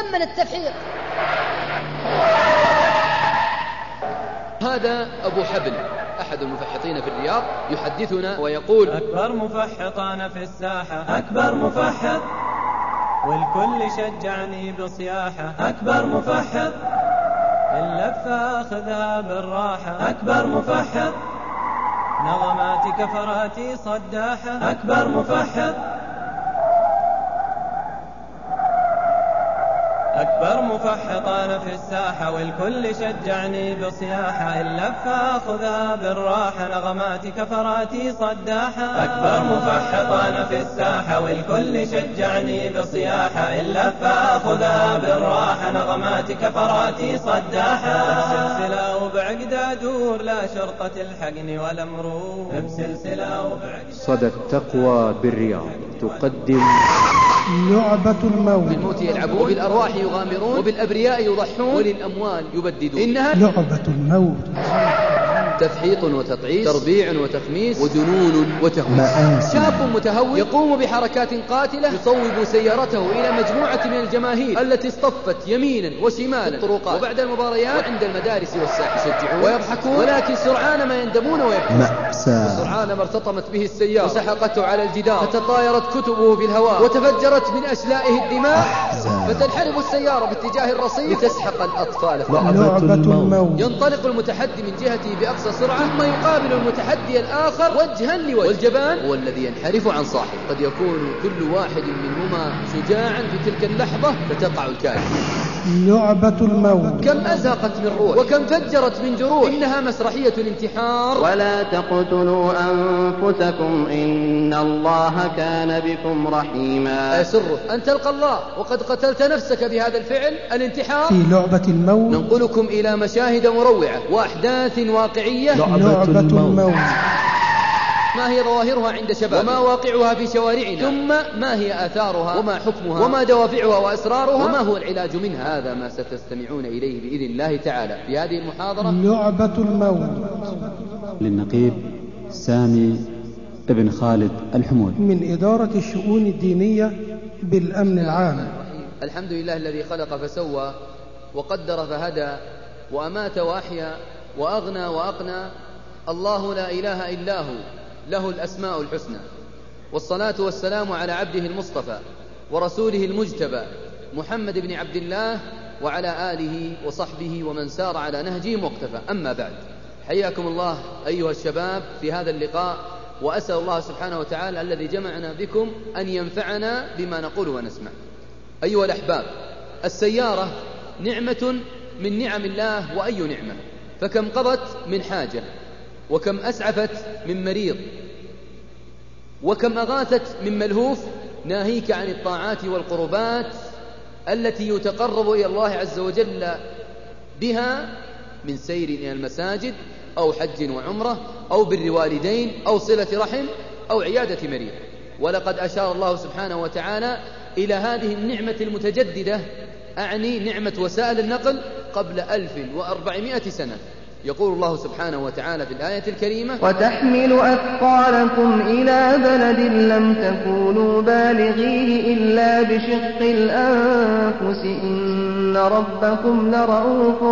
تأمل التفحيط. هذا أبو حبل أحد المفحطين في الرياض يحدثنا ويقول: أكبر مفحطان في الساحة، أكبر مفحط والكل شجعني بصياحة، أكبر مفحط اللفة أخذها بالراحة، أكبر مفحط نغماتي كفراتي صداحة، أكبر مفحط أكبر مفحطان في الساحة والكل شجعني بصياحة، اللفة أخذها بالراحة نغماتي كفراتي صداحة، أكبر مفحطان في الساحة والكل شجعني بصياحة، اللفة أخذها بالراحة نغماتي كفراتي صداحة، بسلسلة وبعقد أدور لا شرطة تلحقني ولا مرور، بسلسلة وبعقد. صدى التقوى بالرياض تقدم لعبة الموت. بالموت يلعبون، وبالأرواح يغامرون، وبالأبرياء يضحون، وللأموال يبددون. إنها لعبة الموت، تفحيط وتطعيس، تربيع وتخميس، وجنون وتهويس. شاب متهور يقوم بحركات قاتلة، يصوب سيارته إلى مجموعة من الجماهير التي اصطفت يمينا وشمالا في الطرقات وبعد المباريات وعند المدارس والساحة، يشجعون ويضحكون، ولكن سرعان ما يندمون ويبكون. سرعان ما ارتطمت به السيارة وسحقته على الجدار، فتطايرت كتبه في الهواء وتفجرت من أشلائه الدماء، فتنحرف السيارة باتجاه الرصيف لتسحق الأطفال. لعبة الموت. ينطلق المتحدي من جهته بأقصى سرعة، ثم يقابل المتحدي الآخر وجها لوجه، والجبان هو الذي ينحرف عن صاحبه. قد يكون كل واحد منهما شجاعا في تلك اللحظة فتقع الكارثة. لعبة الموت. كم أزهقت من روح وكم فجرت من جروح. إنها مسرحية الانتحار. ولا تقتلوا أنفسكم إن الله كان بكم رحيما. أيسر أن تلقى الله وقد قتلت نفسك بهذا الفعل الانتحار؟ في لعبة الموت ننقلكم إلى مشاهد مروعة وأحداث واقعية. لعبة الموت. ما هي ظواهرها عند شباب، وما واقعها في شوارعنا، ثم ما هي آثارها وما حكمها وما دوافعها وأسرارها وما هو العلاج منها. هذا ما ستستمعون إليه بإذن الله تعالى في هذه المحاضرة. لعبة الموت. للنقيب سامي ابن خالد الحمود من إدارة الشؤون الدينية بالأمن العام. الحمد لله الذي خلق فسوى وقدر فهدى وأمات وأحيا وأغنى وأقنى. الله لا إله إلا هو، له الأسماء الحسنى، والصلاة والسلام على عبده المصطفى ورسوله المجتبى محمد بن عبد الله وعلى آله وصحبه ومن سار على نهجه مقتفى. أما بعد، حياكم الله أيها الشباب في هذا اللقاء، وأسأل الله سبحانه وتعالى الذي جمعنا بكم أن ينفعنا بما نقول ونسمع. أيها الأحباب، السيارة نعمة من نعم الله، وأي نعمة، فكم قضت من حاجة، وكم أسعفت من مريض، وكم أغاثت من ملهوف، ناهيك عن الطاعات والقربات التي يتقرب إلى الله عز وجل بها من سير إلى المساجد أو حج وعمرة أو بر والدين أو صلة رحم أو عيادة مريض. ولقد أشار الله سبحانه وتعالى إلى هذه النعمة المتجددة، أعني نعمة وسائل النقل، قبل 1400 سنة. يقول الله سبحانه وتعالى في الآية الكريمة: وتحمل أثقالكم إلى بلد لم تكونوا بالغيه إلا بشق الأنفس إن ربكم لرؤوف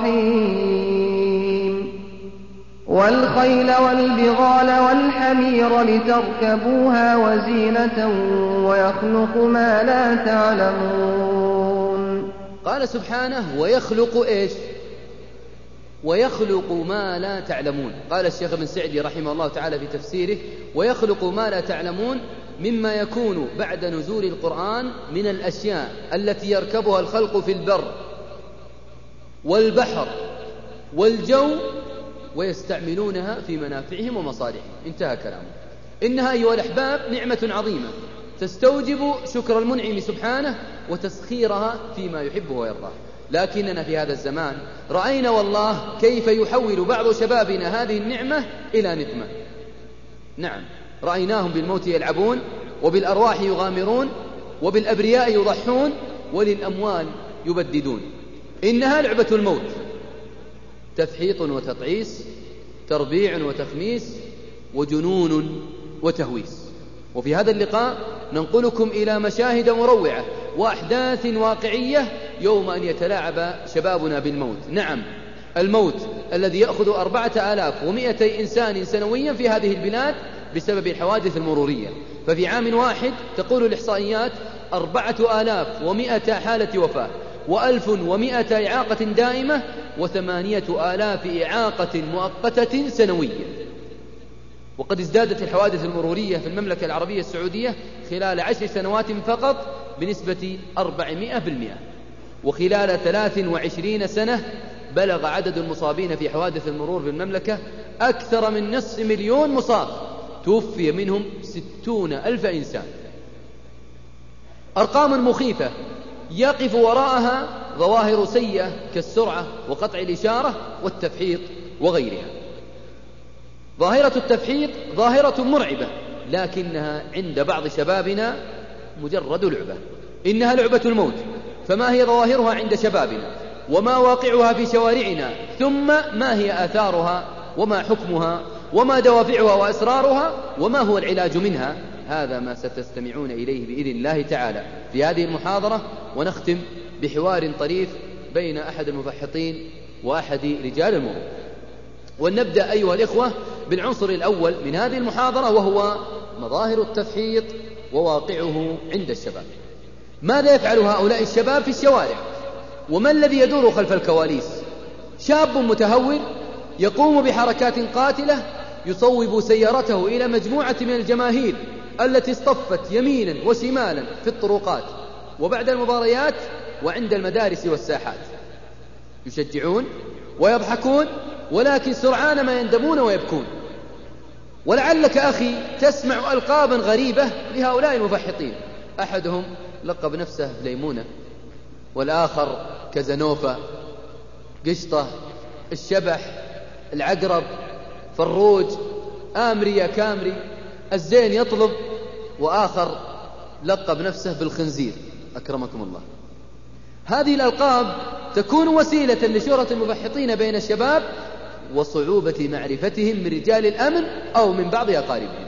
رحيم. والخيل والبغال والحمير لتركبوها وزينة ويخلق ما لا تعلمون. قال سبحانه: ويخلق إيش؟ ويخلق ما لا تعلمون. قال الشيخ ابن سعدي رحمه الله تعالى في تفسيره: ويخلق ما لا تعلمون مما يكون بعد نزول القرآن من الأشياء التي يركبها الخلق في البر والبحر والجو ويستعملونها في منافعهم ومصالحهم. انتهى كلامه. إنها أيها الأحباب نعمة عظيمة تستوجب شكر المنعم سبحانه وتسخيرها فيما يحبه ويرضاه. لكننا في هذا الزمان رأينا والله كيف يحول بعض شبابنا هذه النعمة إلى نقمة. نعم، رأيناهم بالموت يلعبون، وبالأرواح يغامرون، وبالأبرياء يضحون، وللأموال يبددون. إنها لعبة الموت، تفحيط وتطعيس، تربيع وتخميس، وجنون وتهويس. وفي هذا اللقاء ننقلكم إلى مشاهد مروعة وأحداث واقعية يوم أن يتلاعب شبابنا بالموت. نعم، الموت الذي يأخذ 4100 إنسان سنويا في هذه البلاد بسبب الحوادث المرورية. ففي عام واحد تقول الإحصائيات 4100 حالة وفاة، و1100 إعاقة دائمة، و8000 إعاقة مؤقتة سنويا. وقد ازدادت الحوادث المرورية في المملكة العربية السعودية خلال 10 سنوات فقط بنسبة 400%، وخلال 23 سنة بلغ عدد المصابين في حوادث المرور بالمملكة أكثر من 500,000 مصاب، توفي منهم 60,000 إنسان. أرقام مخيفة يقف وراءها ظواهر سيئة كالسرعة وقطع الإشارة والتفحيط وغيرها. ظاهرة التفحيط ظاهرة مرعبة، لكنها عند بعض شبابنا مجرد لعبة، إنها لعبة الموت. فما هي ظواهرها عند شبابنا، وما واقعها في شوارعنا، ثم ما هي آثارها، وما حكمها، وما دوافعها وأسرارها، وما هو العلاج منها؟ هذا ما ستستمعون إليه بإذن الله تعالى في هذه المحاضرة. ونختم بحوار طريف بين أحد المفحطين وأحد رجال المرور. ونبدأ أيها الإخوة بالعنصر الأول من هذه المحاضرة، وهو مظاهر التفحيط وواقعه عند الشباب. ماذا يفعل هؤلاء الشباب في الشوارع؟ وما الذي يدور خلف الكواليس؟ شاب متهور يقوم بحركات قاتلة، يصوب سيارته إلى مجموعة من الجماهير التي اصطفت يمينا وشمالا في الطرقات وبعد المباريات وعند المدارس والساحات، يشجعون ويضحكون، ولكن سرعان ما يندمون ويبكون. ولعلك أخي تسمع ألقابا غريبة لهؤلاء المفحطين، أحدهم لقب نفسه ليمونة، والآخر كزنوفة، قشطة، الشبح، العقرب، فروج، آمري يا كامري، الزين يطلب، وآخر لقب نفسه بالخنزير أكرمكم الله. هذه الألقاب تكون وسيلة لشهرة المفحطين بين الشباب وصعوبة معرفتهم من رجال الأمن أو من بعض أقاربهم.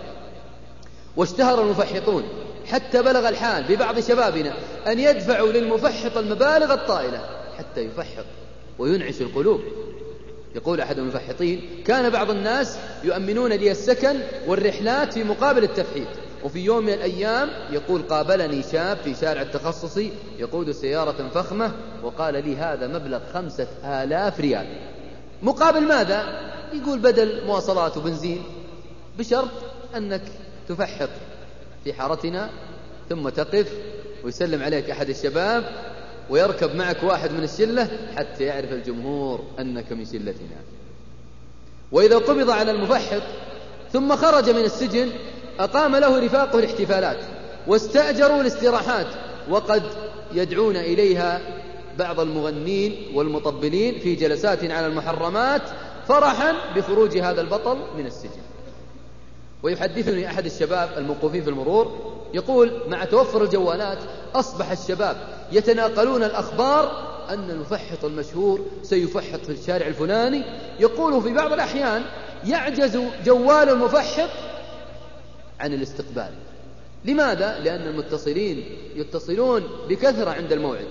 واشتهر المفحطون حتى بلغ الحال ببعض شبابنا أن يدفعوا للمفحط المبالغ الطائلة حتى يفحط وينعش القلوب. يقول أحد المفحطين: كان بعض الناس يؤمنون لي السكن والرحلات في مقابل التفحيط. وفي يوم من الأيام يقول: قابلني شاب في شارع التخصصي يقود سيارة فخمة وقال لي: هذا مبلغ 5,000 ريال. مقابل ماذا؟ يقول: بدل مواصلات وبنزين، بشرط أنك تفحط في حارتنا ثم تقف ويسلم عليك أحد الشباب ويركب معك واحد من الشلة حتى يعرف الجمهور أنك من شلتنا. وإذا قبض على المفحط ثم خرج من السجن أقام له رفاقه الاحتفالات واستأجروا الاستراحات، وقد يدعون إليها بعض المغنين والمطبلين في جلسات على المحرمات فرحا بخروج هذا البطل من السجن. ويحدثني أحد الشباب الموقوفين في المرور يقول: مع توفر الجوالات أصبح الشباب يتناقلون الأخبار أن المفحط المشهور سيفحط في الشارع الفلاني. يقول: في بعض الأحيان يعجز جوال المفحط عن الاستقبال. لماذا؟ لأن المتصلين يتصلون بكثرة عند الموعد.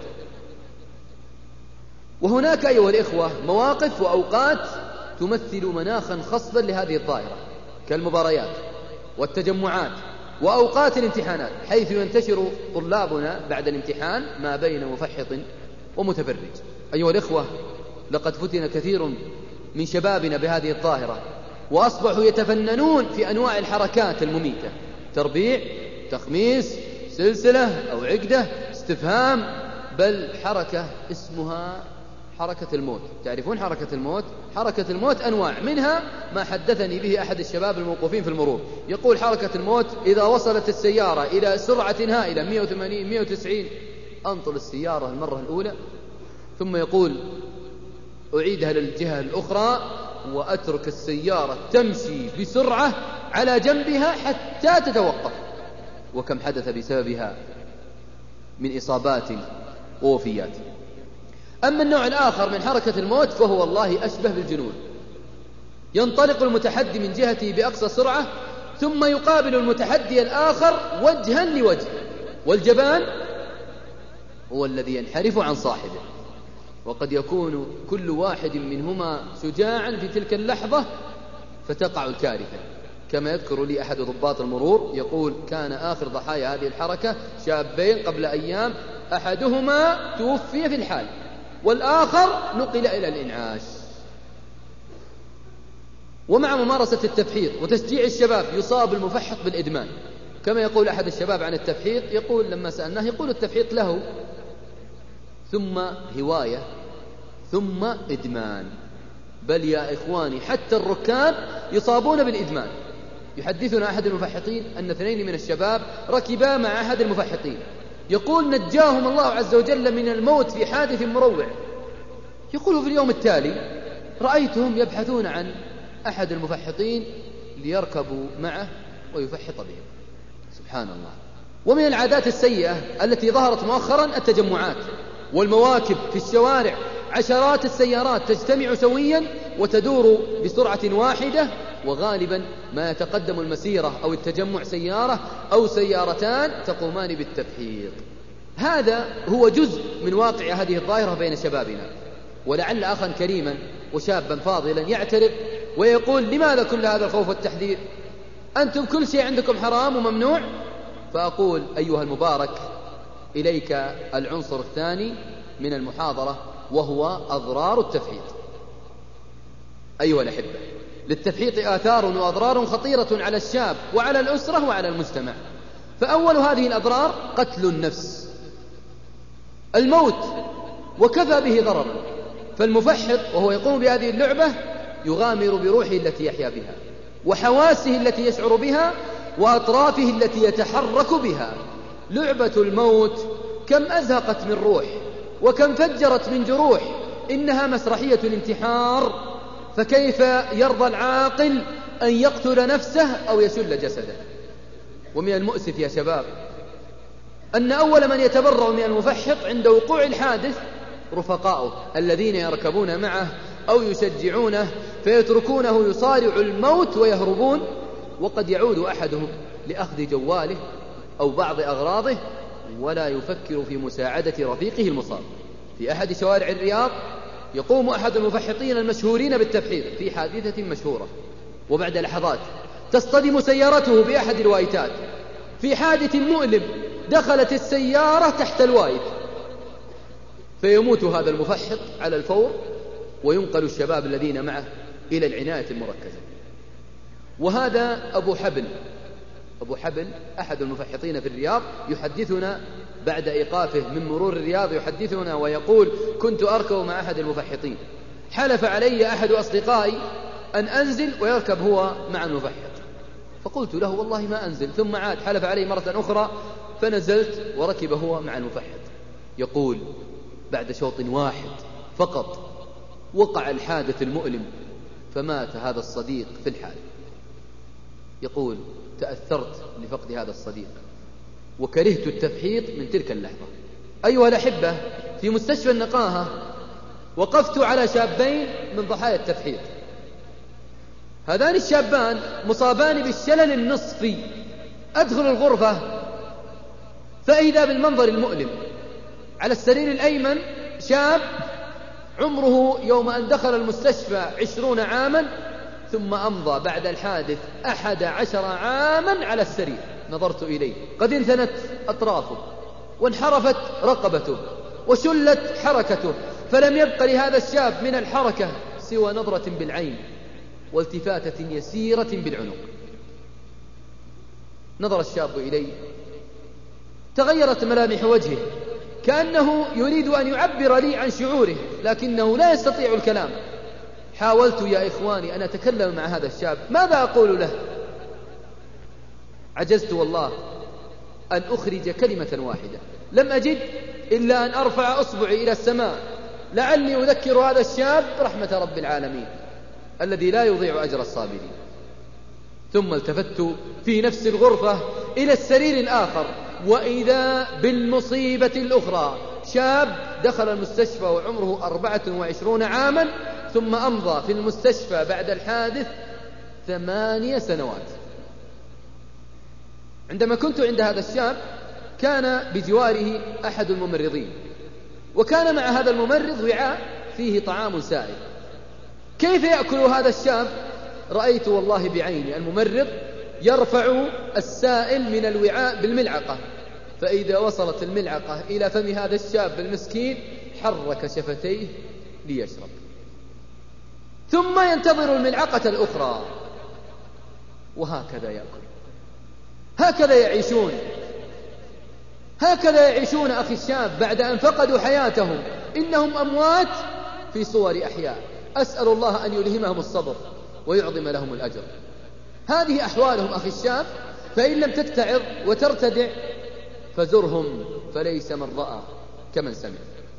وهناك أيها الإخوة مواقف وأوقات تمثل مناخا خصبا لهذه الظاهرة، كالمباريات والتجمعات وأوقات الامتحانات، حيث ينتشر طلابنا بعد الامتحان ما بين مفحط ومتفرج. أيها الإخوة، لقد فتن كثير من شبابنا بهذه الظاهرة، وأصبحوا يتفننون في أنواع الحركات المميتة: تربيع، تخميس، سلسلة أو عقدة، استفهام، بل حركة اسمها حركة الموت. تعرفون حركة الموت؟ حركة الموت أنواع، منها ما حدثني به أحد الشباب الموقوفين في المرور. يقول: حركة الموت إذا وصلت السيارة إلى سرعة هائلة 180 190 أنطل السيارة المرة الأولى، ثم يقول: أعيدها للجهة الأخرى وأترك السيارة تمشي بسرعة على جنبها حتى تتوقف. وكم حدث بسببها من إصابات ووفيات. أما النوع الآخر من حركة الموت فهو والله أشبه بالجنون. ينطلق المتحدي من جهته بأقصى سرعة، ثم يقابل المتحدي الآخر وجها لوجه، والجبان هو الذي ينحرف عن صاحبه. وقد يكون كل واحد منهما شجاعا في تلك اللحظة فتقع الكارثة، كما يذكر لي أحد ضباط المرور يقول: كان آخر ضحايا هذه الحركة شابين قبل أيام، أحدهما توفي في الحال والآخر نقل إلى الإنعاش. ومع ممارسة التفحيط وتشجيع الشباب يصاب المفحط بالإدمان، كما يقول أحد الشباب عن التفحيط، يقول لما سألناه يقول: التفحيط له ثم هواية ثم إدمان. بل يا إخواني حتى الركاب يصابون بالإدمان. يحدثنا أحد المفحطين أن 2 من الشباب ركبا مع أحد المفحطين، يقول: نجاهم الله عز وجل من الموت في حادث مروع. يقول: في اليوم التالي رأيتهم يبحثون عن أحد المفحطين ليركبوا معه ويفحط بهم. سبحان الله. ومن العادات السيئة التي ظهرت مؤخرا التجمعات والمواكب في الشوارع، عشرات السيارات تجتمع سويا وتدور بسرعة واحدة، وغالبا ما يتقدم المسيرة أو التجمع سيارة أو سيارتان تقومان بالتفحيط. هذا هو جزء من واقع هذه الظاهرة بين شبابنا. ولعل أخا كريما وشابا فاضلا يعترف ويقول: لماذا كل هذا الخوف والتحذير؟ أنتم كل شيء عندكم حرام وممنوع. فأقول: أيها المبارك، إليك العنصر الثاني من المحاضرة، وهو أضرار التفحيط. أيها الأحبة، للتفحيط آثار وأضرار خطيرة على الشاب وعلى الأسرة وعلى المجتمع. فأول هذه الأضرار قتل النفس، الموت، وكفى به ضرر. فالمفحط وهو يقوم بهذه اللعبة يغامر بروحه التي يحيا بها، وحواسه التي يشعر بها، وأطرافه التي يتحرك بها. لعبة الموت كم أزهقت من روح، وكم فجرت من جروح. إنها مسرحية الانتحار، فكيف يرضى العاقل أن يقتل نفسه أو يشل جسده؟ ومن المؤسف يا شباب أن أول من يتبرأ من المفحط عند وقوع الحادث رفقاؤه الذين يركبون معه أو يشجعونه، فيتركونه يصارع الموت ويهربون. وقد يعود أحدهم لأخذ جواله أو بعض أغراضه ولا يفكر في مساعدة رفيقه المصاب. في أحد شوارع الرياض يقوم أحد المفحطين المشهورين بالتفحيط في حادثة مشهورة، وبعد لحظات تصطدم سيارته بأحد الوايتات. في حادث مؤلم دخلت السيارة تحت الوايت، فيموت هذا المفحط على الفور، وينقل الشباب الذين معه إلى العناية المركزة. وهذا أبو حبل أحد المفحطين في الرياض يحدثنا بعد إيقافه من مرور الرياض، يحدثنا ويقول: كنت أركب مع أحد المفحطين، حلف علي أحد أصدقائي أن أنزل ويركب هو مع المفحط، فقلت له: والله ما أنزل. ثم عاد حلف علي مرة أخرى فنزلت وركب هو مع المفحط. يقول: بعد شوط واحد فقط وقع الحادث المؤلم، فمات هذا الصديق في الحال. يقول: تأثرت لفقد هذا الصديق وكرهت التفحيط من تلك اللحظة. أيها الأحبة، في مستشفى النقاهة وقفت على شابين من ضحايا التفحيط. هذان الشابان مصابان بالشلل النصفي. أدخل الغرفة فإذا بالمنظر المؤلم. على السرير الأيمن شاب عمره يوم أن دخل المستشفى 20 عاما، ثم أمضى بعد الحادث 11 عاما على السرير. نظرت إليه قد انثنت أطرافه وانحرفت رقبته وشلت حركته، فلم يبق لهذا الشاب من الحركة سوى نظرة بالعين والتفاتة يسيرة بالعنق. نظر الشاب إلي، تغيرت ملامح وجهه كأنه يريد أن يعبر لي عن شعوره، لكنه لا يستطيع الكلام. حاولت يا إخواني أن أتكلم مع هذا الشاب، ماذا أقول له؟ عجزت والله أن أخرج كلمة واحدة. لم أجد إلا أن أرفع أصبعي إلى السماء لعلي أذكر هذا الشاب رحمة رب العالمين الذي لا يضيع أجر الصابرين. ثم التفت في نفس الغرفة إلى السرير الآخر، وإذا بالمصيبة الأخرى، شاب دخل المستشفى وعمره 24 عاما، ثم أمضى في المستشفى بعد الحادث 8 سنوات. عندما كنت عند هذا الشاب كان بجواره أحد الممرضين، وكان مع هذا الممرض وعاء فيه طعام سائل. كيف يأكل هذا الشاب؟ رأيت والله بعيني الممرض يرفع السائل من الوعاء بالملعقة، فإذا وصلت الملعقة إلى فم هذا الشاب المسكين حرك شفتيه ليشرب، ثم ينتظر الملعقة الأخرى، وهكذا يأكل. هكذا يعيشون أخي الشاب بعد أن فقدوا حياتهم. إنهم أموات في صور أحياء. أسأل الله أن يلهمهم الصبر ويعظم لهم الأجر. هذه أحوالهم أخي الشاب، فإن لم تتعظ وترتدع فزرهم، فليس من رأى كمن سمع.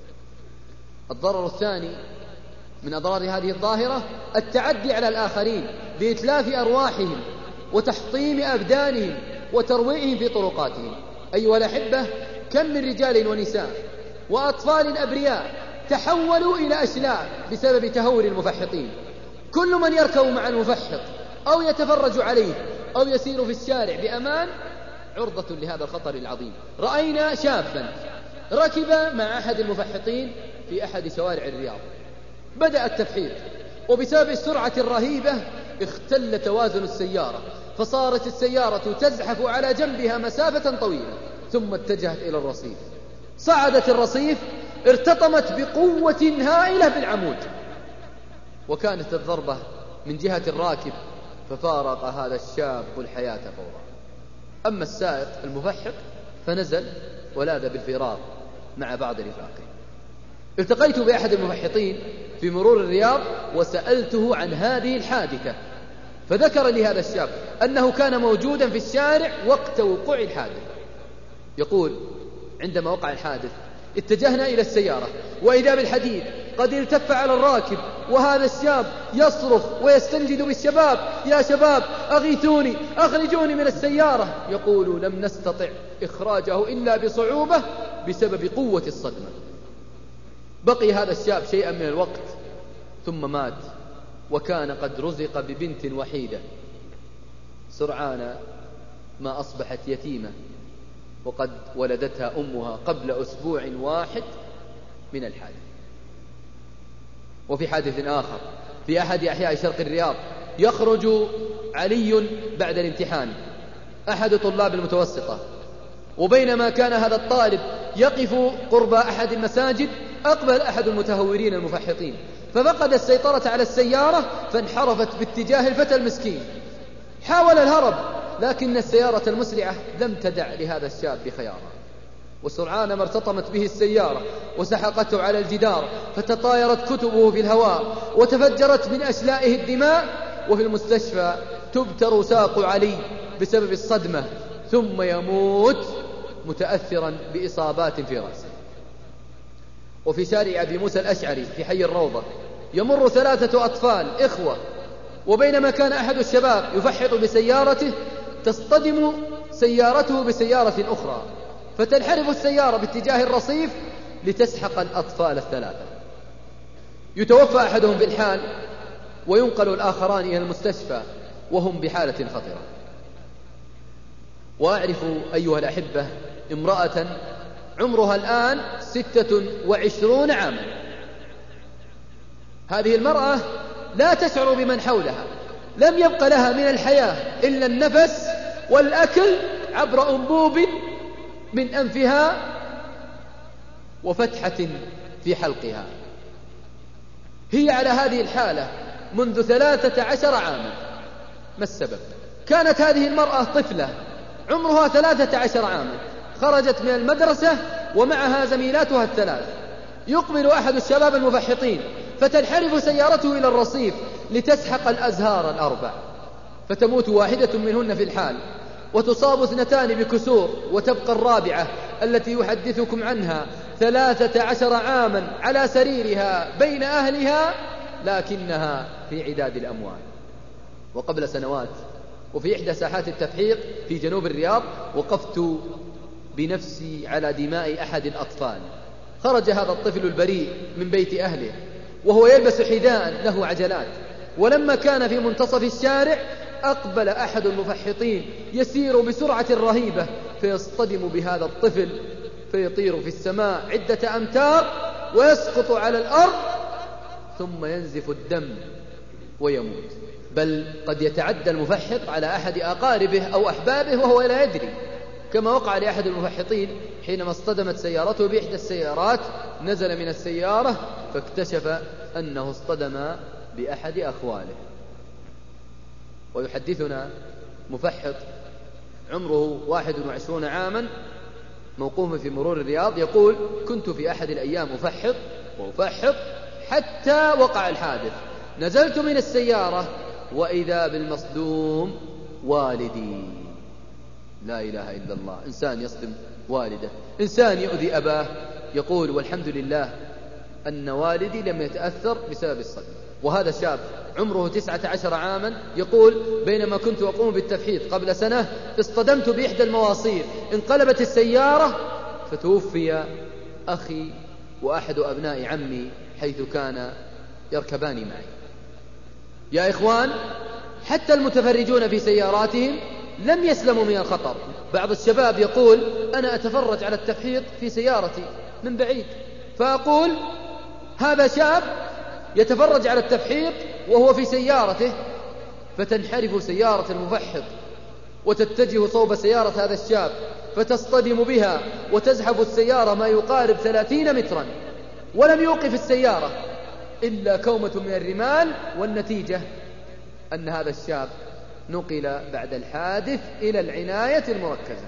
الضرر الثاني من أضرار هذه الظاهرة التعدي على الآخرين بإتلاف أرواحهم وتحطيم أبدانهم وترويعهم في طرقاتهم. أيها الأحبة، كم من رجال ونساء وأطفال أبرياء تحولوا إلى أشلاء بسبب تهور المفحطين. كل من يركب مع المفحط أو يتفرج عليه أو يسير في الشارع بأمان عرضة لهذا الخطر العظيم. رأينا شابا ركب مع أحد المفحطين في أحد شوارع الرياض، بدأ التفحيط، وبسبب السرعة الرهيبة اختل توازن السيارة، فصارت السيارة تزحف على جنبها مسافة طويلة، ثم اتجهت إلى الرصيف. صعدت الرصيف، ارتطمت بقوة هائلة بالعمود، وكانت الضربة من جهة الراكب، ففارق هذا الشاب الحياة فورا. أما السائق المفحط فنزل ولاذ بالفرار مع بعض رفاقه. التقيت بأحد المفحطين في مرور الرياض وسألته عن هذه الحادثة، فذكر لي هذا الشاب أنه كان موجودا في الشارع وقت وقوع الحادث. يقول: عندما وقع الحادث اتجهنا إلى السيارة، وإذا بالحديد قد التف على الراكب، وهذا الشاب يصرخ ويستنجد بالشباب: يا شباب أغيثوني، أخرجوني من السيارة. يقول: لم نستطع إخراجه إلا بصعوبة بسبب قوة الصدمة. بقي هذا الشاب شيئا من الوقت ثم مات، وكان قد رزق ببنت وحيدة. سرعان ما أصبحت يتيمة، وقد ولدتها أمها قبل أسبوع واحد من الحادث. وفي حادث آخر في أحد أحياء شرق الرياض، يخرج علي بعد الامتحان، أحد طلاب المتوسطة، وبينما كان هذا الطالب يقف قرب أحد المساجد أقبل أحد المتهورين المفحطين، ففقد السيطرة على السيارة فانحرفت باتجاه الفتى المسكين. حاول الهرب، لكن السيارة المسرعة لم تدع لهذا الشاب بخيارا، وسرعان ما ارتطمت به السيارة وسحقته على الجدار، فتطايرت كتبه في الهواء وتفجرت من أشلائه الدماء. وفي المستشفى تبتر ساق علي بسبب الصدمة، ثم يموت متأثرا بإصابات في رأسه. وفي شارع أبي موسى الأشعري في حي الروضة يمر 3 أطفال إخوة، وبينما كان أحد الشباب يفحط بسيارته تصطدم سيارته بسيارة أخرى، فتنحرف السيارة باتجاه الرصيف لتسحق الأطفال ال3. يتوفى أحدهم في الحال، وينقل الآخران إلى المستشفى وهم بحالة خطرة. وأعرف أيها الأحبة امرأة عمرها الآن 26 عاما. هذه المرأة لا تشعر بمن حولها، لم يبق لها من الحياة إلا النفس والأكل عبر أنبوب من أنفها وفتحة في حلقها. هي على هذه الحالة منذ 13 عاما. ما السبب؟ كانت هذه المرأة طفلة عمرها 13 عاما، خرجت من المدرسة ومعها زميلاتها ال3. يقبل أحد الشباب المفحطين فتنحرف سيارته إلى الرصيف لتسحق الأزهار ال4، فتموت واحدة منهن في الحال، وتصاب 2 بكسور، وتبقى الرابعة التي يحدثكم عنها 13 عاما على سريرها بين أهلها، لكنها في عداد الأموات. وقبل سنوات وفي إحدى ساحات التفحيط في جنوب الرياض وقفت بنفسي على دماء أحد الأطفال. خرج هذا الطفل البريء من بيت أهله وهو يلبس حذاء له عجلات، ولما كان في منتصف الشارع أقبل أحد المفحطين يسير بسرعة رهيبة فيصطدم بهذا الطفل فيطير في السماء عدة أمتار ويسقط على الأرض ثم ينزف الدم ويموت. بل قد يتعدى المفحط على أحد أقاربه أو أحبابه وهو لا يدري، كما وقع لأحد المفحطين حينما اصطدمت سيارته بإحدى السيارات، نزل من السيارة فاكتشف أنه اصطدم بأحد أخواله. ويحدثنا مفحط عمره 21 عاما موقوف في مرور الرياض يقول: كنت في أحد الأيام أفحط حتى وقع الحادث، نزلت من السيارة وإذا بالمصدوم والدي. لا إله إلا الله، إنسان يصدم والده، إنسان يؤذي أباه، يقول: والحمد لله أن والدي لم يتأثر بسبب الصدمة. وهذا شاب عمره 19 عاما يقول: بينما كنت أقوم بالتفحيط قبل سنة اصطدمت بإحدى المواصير، انقلبت السيارة فتوفي أخي وأحد أبناء عمي حيث كان يركبان معي. يا إخوان، حتى المتفرجون في سياراتهم لم يسلموا من الخطر. بعض الشباب يقول: أنا أتفرج على التفحيط في سيارتي من بعيد، فأقول: هذا شاب يتفرج على التفحيط وهو في سيارته، فتنحرف سيارة المفحط وتتجه صوب سيارة هذا الشاب فتصطدم بها وتزحف السيارة ما يقارب 30 مترا، ولم يوقف السيارة إلا كومة من الرمال، والنتيجة أن هذا الشاب نقل بعد الحادث إلى العناية المركزة.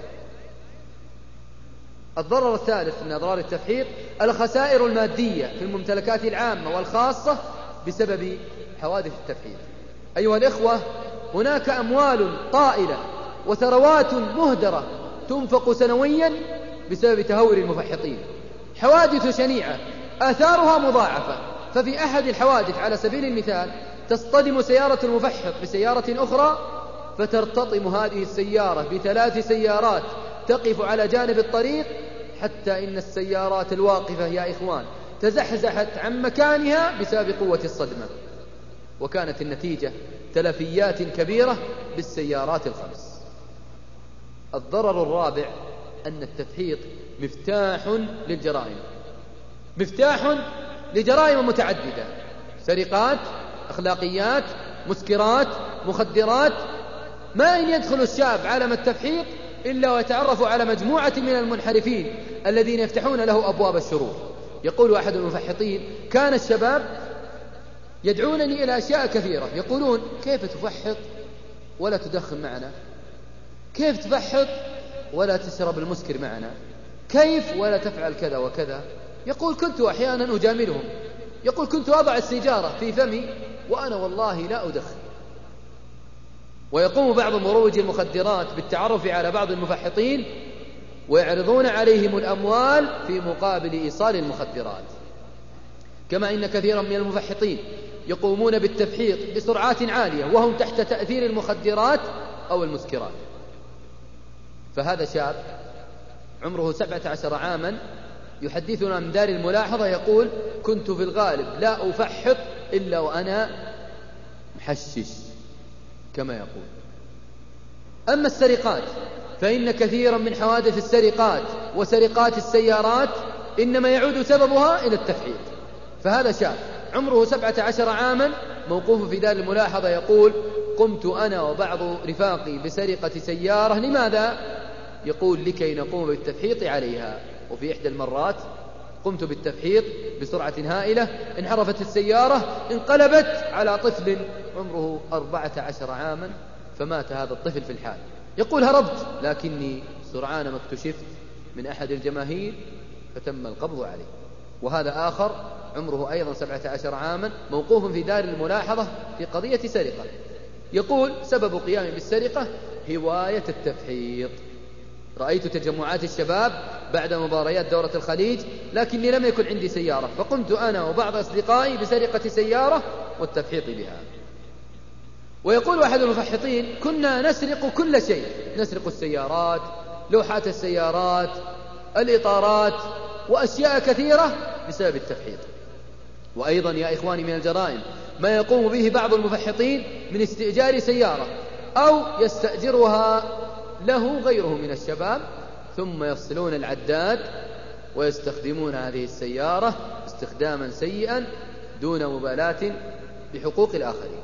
الضرر الثالث من أضرار التفحيط الخسائر المادية في الممتلكات العامة والخاصة بسبب حوادث التفحيط. أيها الإخوة، هناك أموال طائلة وثروات مهدرة تنفق سنويا بسبب تهور المفحطين، حوادث شنيعة آثارها مضاعفة. ففي أحد الحوادث على سبيل المثال تصطدم سيارة المفحط بسيارة أخرى فترتطم هذه السيارة ب3 سيارات تقف على جانب الطريق، حتى إن السيارات الواقفة يا إخوان تزحزحت عن مكانها بسبب قوة الصدمة، وكانت النتيجة تلفيات كبيرة بالسيارات ال5. الضرر الرابع أن التفحيط مفتاح للجرائم، مفتاح لجرائم متعددة: سرقات، أخلاقيات، مسكرات، مخدرات. ما إن يدخل الشاب عالم التفحيط إلا ويتعرف على مجموعة من المنحرفين الذين يفتحون له أبواب الشرور. يقول أحد المفحطين: كان الشباب يدعونني إلى أشياء كثيرة، يقولون: كيف تفحط ولا تدخن معنا؟ كيف تفحط ولا تشرب المسكر معنا؟ كيف ولا تفعل كذا وكذا؟ يقول: كنت أحيانا أجاملهم، يقول: كنت أضع السيجارة في فمي وأنا والله لا أدخن. ويقوم بعض مروجي المخدرات بالتعرف على بعض المفحطين ويعرضون عليهم الأموال في مقابل إيصال المخدرات. كما إن كثيرا من المفحطين يقومون بالتفحيط بسرعات عالية وهم تحت تأثير المخدرات أو المسكرات. فهذا شاب عمره 17 عاما يحدثنا من دار الملاحظة يقول: كنت في الغالب لا أفحط إلا وأنا محشش، كما يقول. أما السرقات فإن كثيرا من حوادث السرقات وسرقات السيارات إنما يعود سببها إلى التفحيط. فهذا شاب عمره 17 عاما موقوف في دار الملاحظة يقول: قمت أنا وبعض رفاقي بسرقة سيارة. لماذا؟ يقول: لكي نقوم بالتفحيط عليها. وفي إحدى المرات قمت بالتفحيط بسرعة هائلة، انحرفت السيارة، انقلبت على طفل عمره 14 عاما، فمات هذا الطفل في الحال. يقول: هربت لكني سرعان ما اكتشفت من أحد الجماهير فتم القبض عليه. وهذا آخر عمره أيضا 17 عاما موقوف في دار الملاحظة في قضية سرقة، يقول: سبب قيامي بالسرقة هواية التفحيط. رأيت تجمعات الشباب بعد مباريات دورة الخليج لكني لم يكن عندي سيارة، فقمت أنا وبعض أصدقائي بسرقة سيارة والتفحيط بها. ويقول أحد المفحطين: كنا نسرق كل شيء، نسرق السيارات، لوحات السيارات، الإطارات، وأشياء كثيرة بسبب التفحيط. وأيضا يا إخواني من الجرائم ما يقوم به بعض المفحطين من استئجار سيارة أو يستأجرها له غيره من الشباب، ثم يفصلون العداد ويستخدمون هذه السيارة استخداما سيئا دون مبالاة بحقوق الآخرين.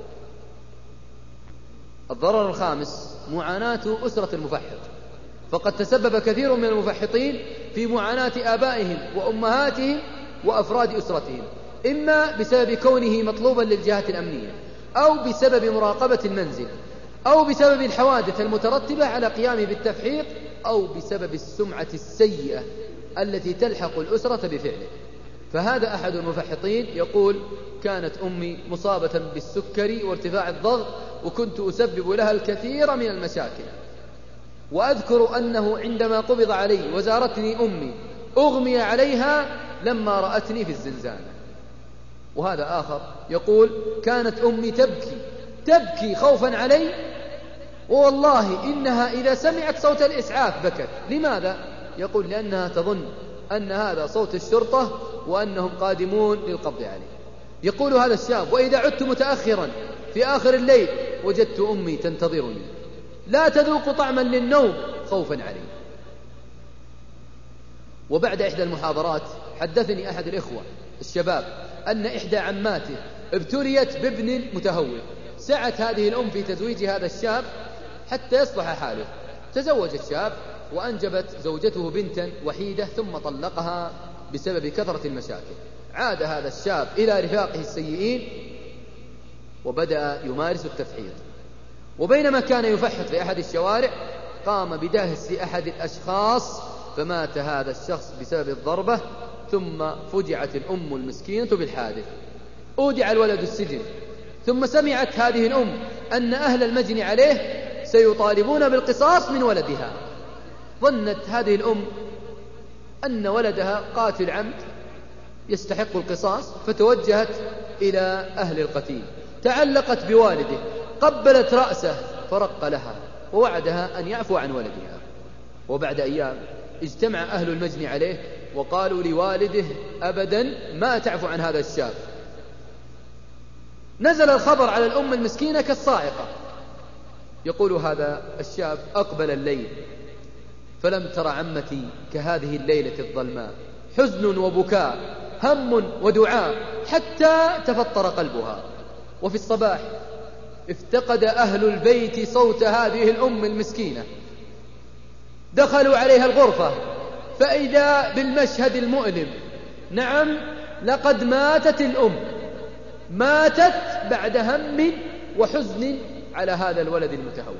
الضرر الخامس معاناة أسرة المفحط، فقد تسبب كثير من المفحطين في معاناة آبائهم وأمهاتهم وأفراد أسرتهم، إما بسبب كونه مطلوبا للجهات الأمنية، أو بسبب مراقبة المنزل، أو بسبب الحوادث المترتبة على قيامه بالتفحيط، أو بسبب السمعة السيئة التي تلحق الأسرة بفعله. فهذا أحد المفحطين يقول: كانت أمي مصابة بالسكري وارتفاع الضغط، وكنت أسبب لها الكثير من المشاكل، وأذكر أنه عندما قبض علي وزارتني أمي أغمي عليها لما رأتني في الزنزانة. وهذا آخر يقول: كانت أمي تبكي خوفا علي، والله إنها إذا سمعت صوت الإسعاف بكت. لماذا؟ يقول: لأنها تظن أن هذا صوت الشرطة وأنهم قادمون للقبض عليه. يقول هذا الشاب: وإذا عدت متأخرا في آخر الليل وجدت أمي تنتظرني لا تذوق طعما للنوم خوفا علي. وبعد إحدى المحاضرات حدثني أحد الإخوة الشباب أن إحدى عماته ابتليت بابن متهور. سعت هذه الأم في تزويج هذا الشاب حتى يصلح حاله. تزوج الشاب وأنجبت زوجته بنتا وحيدة، ثم طلقها بسبب كثرة المشاكل. عاد هذا الشاب إلى رفاقه السيئين وبدأ يمارس التفحيط. وبينما كان يفحط في أحد الشوارع قام بدهس أحد الأشخاص، فمات هذا الشخص بسبب الضربة، ثم فجعت الأم المسكينة بالحادث. أودع الولد السجن، ثم سمعت هذه الأم أن أهل المجني عليه سيطالبون بالقصاص من ولدها. ظنت هذه الأم أن ولدها قاتل عمد يستحق القصاص، فتوجهت إلى أهل القتيل، تعلقت بوالده، قبلت رأسه فرق لها، ووعدها أن يعفو عن ولدها. وبعد أيام اجتمع أهل المجني عليه وقالوا لوالده: أبدا ما تعفو عن هذا الشاب. نزل الخبر على الأم المسكينة كالصاعقة. يقول هذا الشاب: أقبل الليل فلم تر عمتي كهذه الليلة الظلماء، حزن وبكاء، هم ودعاء، حتى تفطر قلبها. وفي الصباح افتقد أهل البيت صوت هذه الأم المسكينة، دخلوا عليها الغرفة فإذا بالمشهد المؤلم. نعم، لقد ماتت الأم، ماتت بعد هم وحزن على هذا الولد المتهور.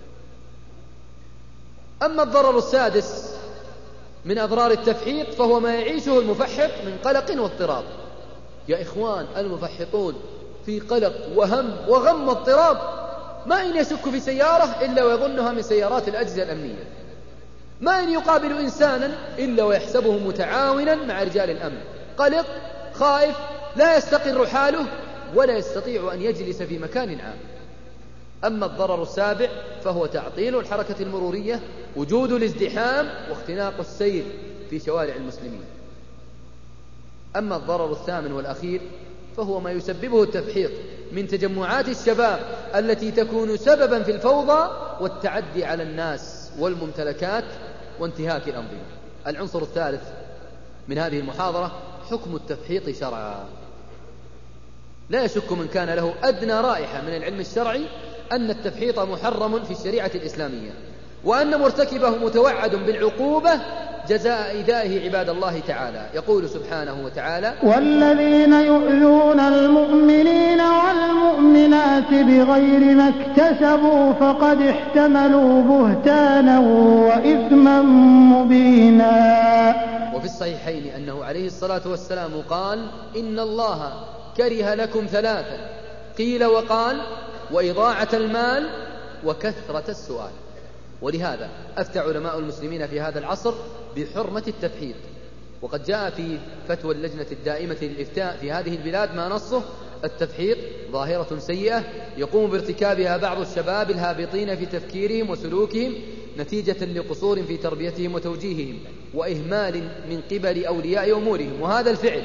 أما الضرر السادس من أضرار التفحيط فهو ما يعيشه المفحط من قلق واضطراب. يا إخوان، المفحطون في قلق وهم وغم واضطراب، ما إن يشك في سيارة إلا ويظنها من سيارات الأجهزة الأمنية، ما إن يقابل إنسانا إلا ويحسبه متعاونا مع رجال الأمن، قلق خائف لا يستقر حاله ولا يستطيع أن يجلس في مكان عام. أما الضرر السابع فهو تعطيل الحركة المرورية، وجود الازدحام واختناق السير في شوارع المسلمين. أما الضرر الثامن والأخير فهو ما يسببه التفحيط من تجمعات الشباب التي تكون سببا في الفوضى والتعدي على الناس والممتلكات وانتهاك الأنظمة. العنصر الثالث من هذه المحاضرة حكم التفحيط شرعا. لا يشك من كان له أدنى رائحة من العلم الشرعي أن التفحيط محرم في الشريعة الإسلامية، وأن مرتكبه متوعد بالعقوبة جزاء إيذائه عباد الله تعالى. يقول سبحانه وتعالى: والذين يؤذون المؤمنين والمؤمنات بغير ما اكتسبوا فقد احتملوا بهتانا وإثما مبينا. وفي الصحيحين أنه عليه الصلاة والسلام قال: إن الله كره لكم ثلاثا، قيل وقال: وإضاعة المال وكثرة السؤال. ولهذا أفتى علماء المسلمين في هذا العصر بحرمة التفحيط. وقد جاء في فتوى اللجنة الدائمة للإفتاء في هذه البلاد ما نصه: التفحيط ظاهرة سيئة يقوم بارتكابها بعض الشباب الهابطين في تفكيرهم وسلوكهم نتيجة لقصور في تربيتهم وتوجيههم وإهمال من قبل أولياء أمورهم، وهذا الفعل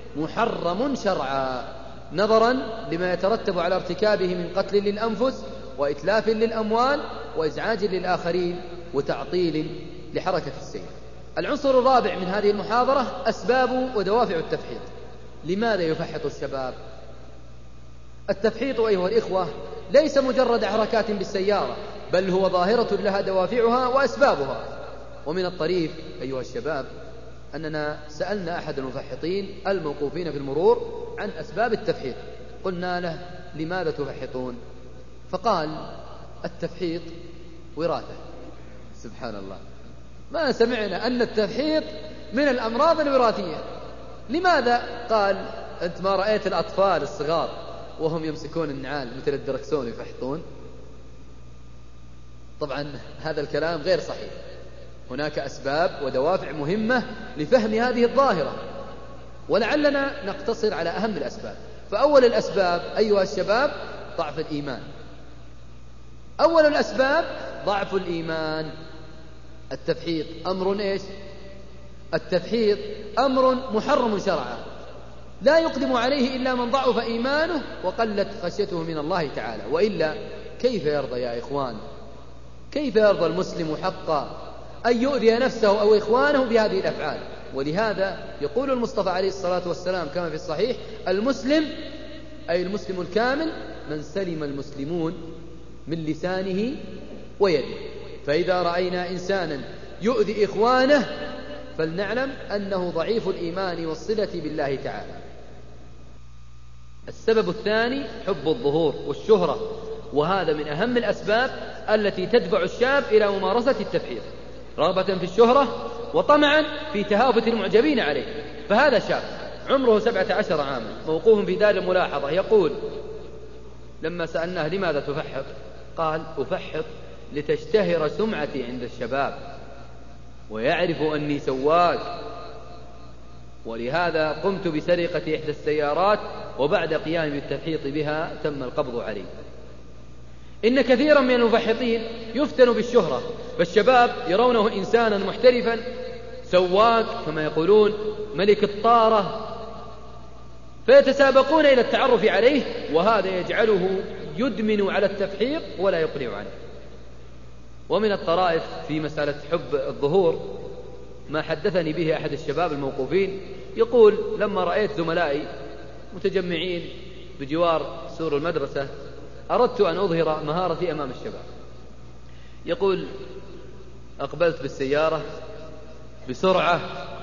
محرم شرعا نظرا لما يترتب على ارتكابه من قتل للأنفس وإتلاف للأموال وإزعاج للآخرين وتعطيل لحركة السير. العنصر الرابع من هذه المحاضرة أسباب ودوافع التفحيط. لماذا يفحط الشباب؟ التفحيط أيها الإخوة ليس مجرد حركات بالسيارة، بل هو ظاهرة لها دوافعها وأسبابها. ومن الطريف أيها الشباب أننا سألنا أحد المفحطين الموقوفين في المرور عن أسباب التفحيط، قلنا له: لماذا تفحطون؟ فقال: التفحيط وراثة. سبحان الله، ما سمعنا أن التفحيط من الأمراض الوراثية. لماذا؟ قال: أنت ما رأيت الأطفال الصغار وهم يمسكون النعال مثل الدركسون يفحطون؟ طبعا هذا الكلام غير صحيح. هناك أسباب ودوافع مهمة لفهم هذه الظاهرة، ولعلنا نقتصر على أهم الأسباب. فأول الأسباب أيها الشباب ضعف الإيمان. أول الأسباب ضعف الإيمان. التفحيط أمر إيش؟ التفحيط أمر محرم شرعا، لا يقدم عليه إلا من ضعف إيمانه وقلت خشيته من الله تعالى، وإلا كيف يرضى يا إخوان؟ كيف يرضى المسلم حقا أن يؤذي نفسه أو إخوانه بهذه الأفعال؟ ولهذا يقول المصطفى عليه الصلاة والسلام كما في الصحيح: المسلم أي المسلم الكامل من سلم المسلمون من لسانه ويده. فإذا رأينا إنسانا يؤذي إخوانه فلنعلم أنه ضعيف الإيمان والصلة بالله تعالى. السبب الثاني حب الظهور والشهرة، وهذا من أهم الأسباب التي تدفع الشاب إلى ممارسة التفحيط، رغبة في الشهرة وطمعا في تهافت المعجبين عليه. فهذا شاب عمره 17 عاما موقوف في دار الملاحظة، يقول لما سألناه: لماذا تفحط؟ قال: أفحط لتشتهر سمعتي عند الشباب ويعرفوا أني سواق، ولهذا قمت بسرقة إحدى السيارات، وبعد قيامي بالتفحيط بها تم القبض عليه. إن كثيرا من المفحطين يفتن بالشهرة، فالشباب يرونه إنسانا محترفا سواق كما يقولون، ملك الطارة، فيتسابقون إلى التعرف عليه، وهذا يجعله يدمن على التفحيط ولا يقلع عنه. ومن الطرائف في مسألة حب الظهور ما حدثني به أحد الشباب الموقوفين، يقول: لما رأيت زملائي متجمعين بجوار سور المدرسة أردت أن أظهر مهارتي أمام الشباب. يقول: أقبلت بالسيارة بسرعة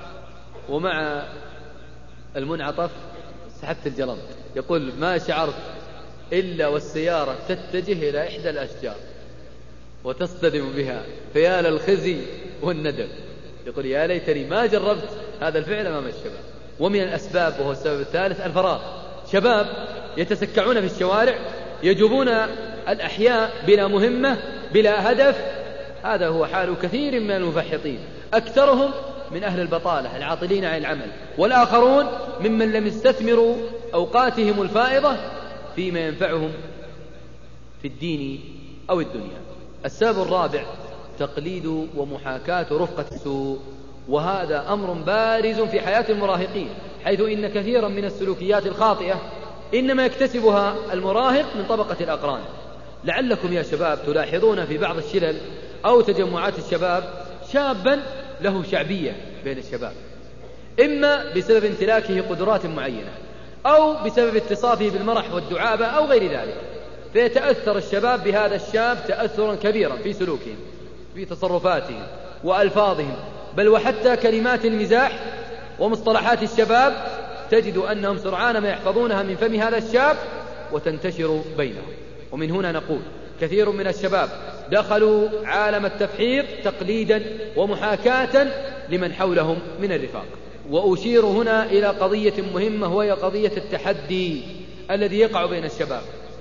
ومع المنعطف سحبت الجلنط. يقول: ما شعرت إلا والسيارة تتجه إلى إحدى الأشجار وتصطدم بها، فيا للخزي والندم. يقول: يا ليتني ما جربت هذا الفعل أمام الشباب. ومن الأسباب، وهو السبب الثالث، الفراغ. شباب يتسكعون في الشوارع، يجوبون الأحياء بلا مهمة بلا هدف. هذا هو حال كثير من المفحطين، أكثرهم من أهل البطالة العاطلين عن العمل، والآخرون ممن لم يستثمروا أوقاتهم الفائضة فيما ينفعهم في الدين أو الدنيا. السبب الرابع تقليد ومحاكاة رفقة السوء، وهذا أمر بارز في حياة المراهقين، حيث إن كثيرا من السلوكيات الخاطئة إنما يكتسبها المراهق من طبقة الأقران. لعلكم يا شباب تلاحظون في بعض الشلل أو تجمعات الشباب شابا له شعبية بين الشباب، إما بسبب امتلاكه قدرات معينة أو بسبب اتصافه بالمرح والدعابة أو غير ذلك، فيتأثر الشباب بهذا الشاب تأثرا كبيرا في سلوكهم، في تصرفاتهم وألفاظهم، بل وحتى كلمات المزاح ومصطلحات الشباب تجد أنهم سرعان ما يحفظونها من فم هذا الشاب وتنتشر بينهم. ومن هنا نقول كثير من الشباب دخلوا عالم التفحيط تقليدا ومحاكاة لمن حولهم من الرفاق. وأشير هنا إلى قضية مهمة، وهي قضية التحدي الذي يقع بين الشباب.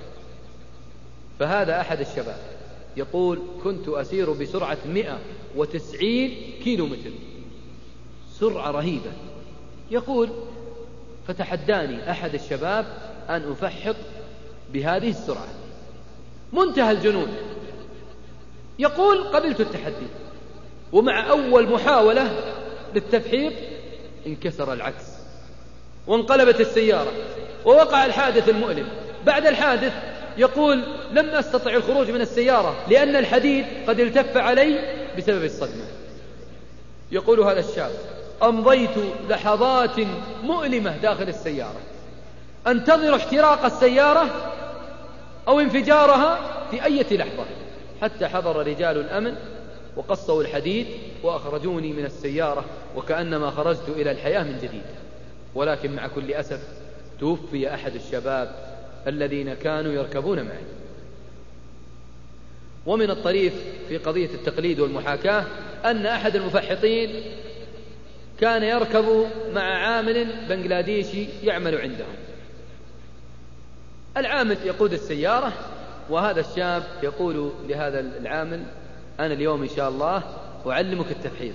فهذا أحد الشباب يقول: كنت أسير بسرعة 190 كيلومتر، سرعة رهيبة. يقول: فتحداني أحد الشباب أن أفحط بهذه السرعة، منتهى الجنون. يقول: قبلت التحدي، ومع أول محاولة للتفحيط انكسر العكس وانقلبت السيارة ووقع الحادث المؤلم. بعد الحادث يقول لم أستطع الخروج من السيارة لأن الحديد قد التف علي بسبب الصدمة. يقول هذا الشاب: أمضيت لحظات مؤلمة داخل السيارة أنتظر احتراق السيارة أو انفجارها في أي لحظة، حتى حضر رجال الأمن وقصوا الحديد وأخرجوني من السيارة وكأنما خرجت إلى الحياة من جديد. ولكن مع كل أسف توفي أحد الشباب الذين كانوا يركبون معي. ومن الطريف في قضية التقليد والمحاكاة أن أحد المفحطين كان يركب مع عامل بنغلاديشي يعمل عندهم. العامل يقود السيارة، وهذا الشاب يقول لهذا العامل: أنا اليوم إن شاء الله أعلمك التفحيط.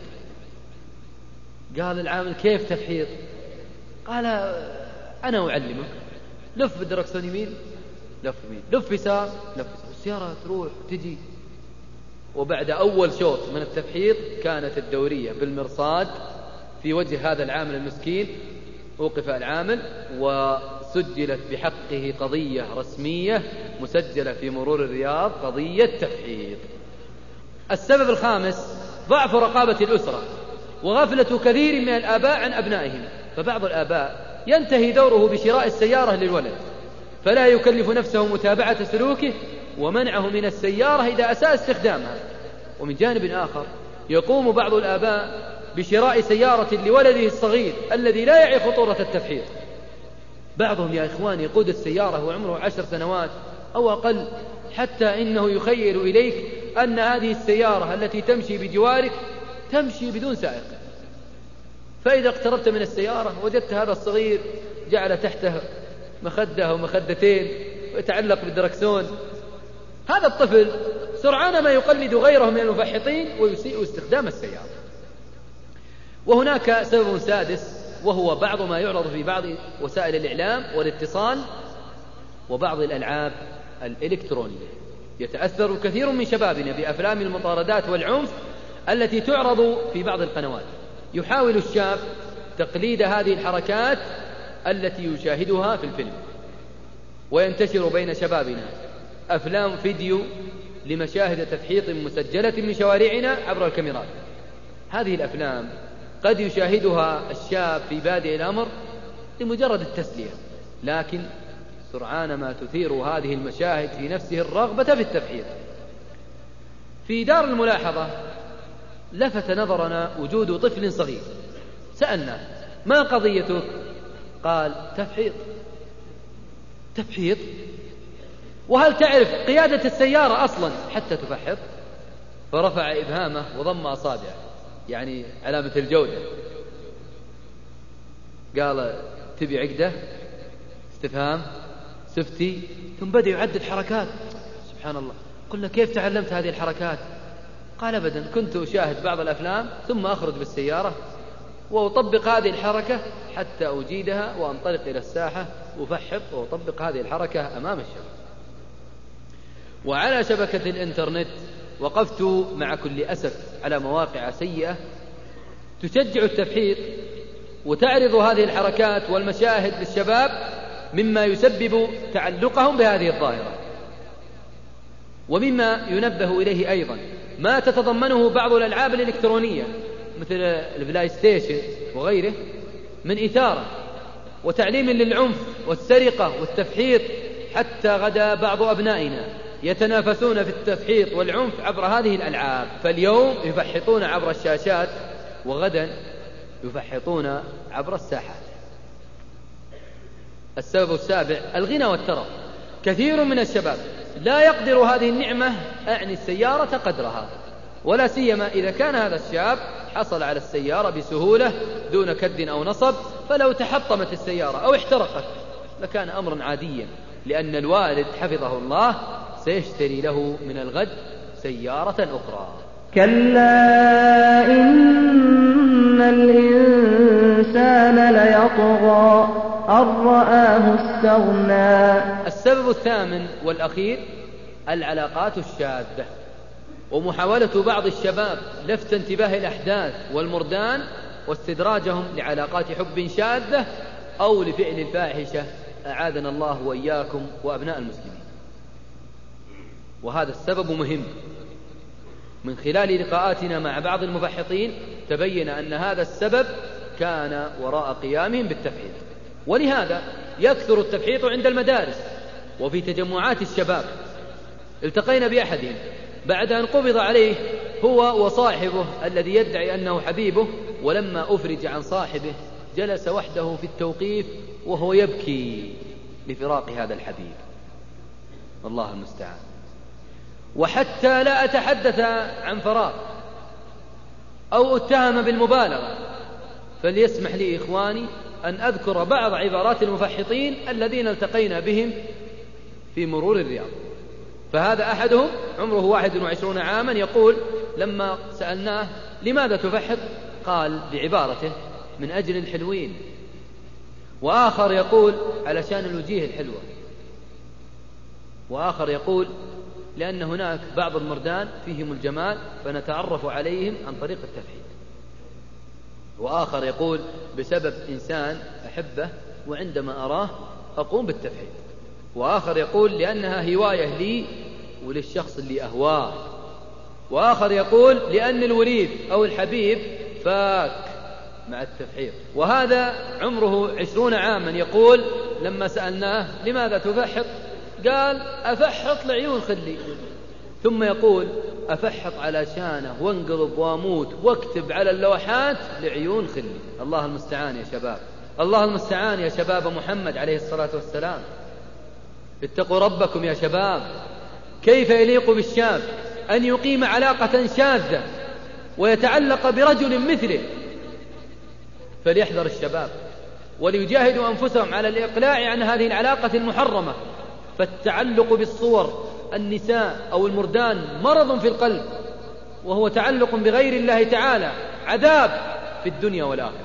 قال العامل: كيف تفحيط؟ قال: أنا أعلمك، لف بالدركسون يمين، لف يمين، لف يسار، لف يسار، السيارة تروح تجي. وبعد أول شوط من التفحيط كانت الدورية بالمرصاد في وجه هذا العامل المسكين. وقف العامل وسجلت بحقه قضية رسمية مسجلة في مرور الرياض، قضية تفحيط. السبب الخامس: ضعف رقابة الأسرة وغفلة كثير من الآباء عن أبنائهم. فبعض الآباء ينتهي دوره بشراء السيارة للولد، فلا يكلف نفسه متابعة سلوكه ومنعه من السيارة إذا أساء استخدامها. ومن جانب آخر يقوم بعض الآباء بشراء سيارة لولده الصغير الذي لا يعي خطورة التفحيط. بعضهم يا إخوان يقود السيارة وعمره 10 سنوات أو أقل، حتى إنه يخيل إليك أن هذه السيارة التي تمشي بجوارك تمشي بدون سائق. فإذا اقتربت من السيارة وجدت هذا الصغير جعل تحته مخدة ومخدتين ويتعلق بالدركسون. هذا الطفل سرعان ما يقلد غيره من المفحطين ويسيء استخدام السيارة. وهناك سبب سادس، وهو بعض ما يعرض في بعض وسائل الإعلام والاتصال وبعض الألعاب الإلكترونية. يتأثر كثير من شبابنا بأفلام المطاردات والعنف التي تعرض في بعض القنوات. يحاول الشاب تقليد هذه الحركات التي يشاهدها في الفيلم، وينتشر بين شبابنا أفلام فيديو لمشاهد تفحيط مسجلة من شوارعنا عبر الكاميرات. هذه الأفلام قد يشاهدها الشاب في بادئ الأمر لمجرد التسلية، لكن سرعان ما تثير هذه المشاهد في نفسه الرغبة في التفحيط. في دار الملاحظة لفت نظرنا وجود طفل صغير. سألناه: ما قضيتك؟ قال: تفحيط. تفحيط؟ وهل تعرف قيادة السيارة أصلا حتى تفحط؟ فرفع إبهامه وضم أصابعه، يعني علامة الجودة. قال: تبي عقدة؟ استفهام سفتي. ثم بدأ يعدد حركات. سبحان الله. قلنا: كيف تعلمت هذه الحركات؟ قال: أبدا، كنت أشاهد بعض الأفلام ثم أخرج بالسيارة وأطبق هذه الحركة حتى أجيدها وأنطلق إلى الساحة وأفحط وأطبق هذه الحركة أمام الشباب. وعلى شبكة الإنترنت وقفت مع كل أسف على مواقع سيئة تشجع التفحيط وتعرض هذه الحركات والمشاهد للشباب، مما يسبب تعلقهم بهذه الظاهرة. ومما ينبه إليه أيضا ما تتضمنه بعض الألعاب الإلكترونية مثل البلاي ستيشن وغيره من إثارة وتعليم للعنف والسرقة والتفحيط، حتى غدا بعض أبنائنا يتنافسون في التفحيط والعنف عبر هذه الألعاب. فاليوم يفحطون عبر الشاشات وغدا يفحطون عبر الساحات. السبب السابع: الغنى والترف. كثير من الشباب لا يقدر هذه النعمة، أعني السيارة، قدرها، ولا سيما إذا كان هذا الشاب حصل على السيارة بسهولة دون كد أو نصب. فلو تحطمت السيارة أو احترقت لكان أمرا عاديا، لأن الوالد حفظه الله سيشتري له من الغد سيارة أخرى. كلا إن الإنسان ليطغى أن رآه استغنى. السبب الثامن والأخير: العلاقات الشاذة، ومحاولة بعض الشباب لفت انتباه الأحداث والمردان واستدراجهم لعلاقات حب شاذة أو لفعل الفاحشة، أعاذنا الله وإياكم وأبناء المسلمين. وهذا السبب مهم. من خلال لقاءاتنا مع بعض المفحطين تبين أن هذا السبب كان وراء قيامهم بالتفحيط. ولهذا يكثر التفحيط عند المدارس وفي تجمعات الشباب. التقينا بأحدهم بعد أن قبض عليه هو وصاحبه الذي يدعي أنه حبيبه، ولما أفرج عن صاحبه جلس وحده في التوقيف وهو يبكي لفراق هذا الحبيب. الله المستعان. وحتى لا أتحدث عن فراق أو أتهم بالمبالغة، فليسمح لي إخواني أن أذكر بعض عبارات المفحطين الذين التقينا بهم في مرور الرياض. فهذا أحدهم عمره 21 عاما يقول لما سألناه لماذا تفحط قال بعبارته من أجل الحلوين. وآخر يقول علشان الوجيه الحلوة. وآخر يقول لأن هناك بعض المردان فيهم الجمال فنتعرف عليهم عن طريق التفحيط. وآخر يقول بسبب إنسان أحبه وعندما أراه أقوم بالتفحيط. وآخر يقول لأنها هواية لي وللشخص اللي أهواه. وآخر يقول لأن الوريد أو الحبيب فاك مع التفحيط. وهذا عمره 20 عاما يقول لما سألناه لماذا تفحط قال أفحط لعيون خلي. ثم يقول أفحط علشانه وانقلب واموت واكتب على اللوحات لعيون خلي. الله المستعان يا شباب، الله المستعان يا شباب محمد عليه الصلاة والسلام. اتقوا ربكم يا شباب. كيف يليق بالشاب أن يقيم علاقة شاذة ويتعلق برجل مثله؟ فليحذر الشباب وليجاهدوا أنفسهم على الإقلاع عن هذه العلاقة المحرمة. فالتعلق بالصور النساء أو المردان مرض في القلب، وهو تعلق بغير الله تعالى عذاب في الدنيا والآخرة.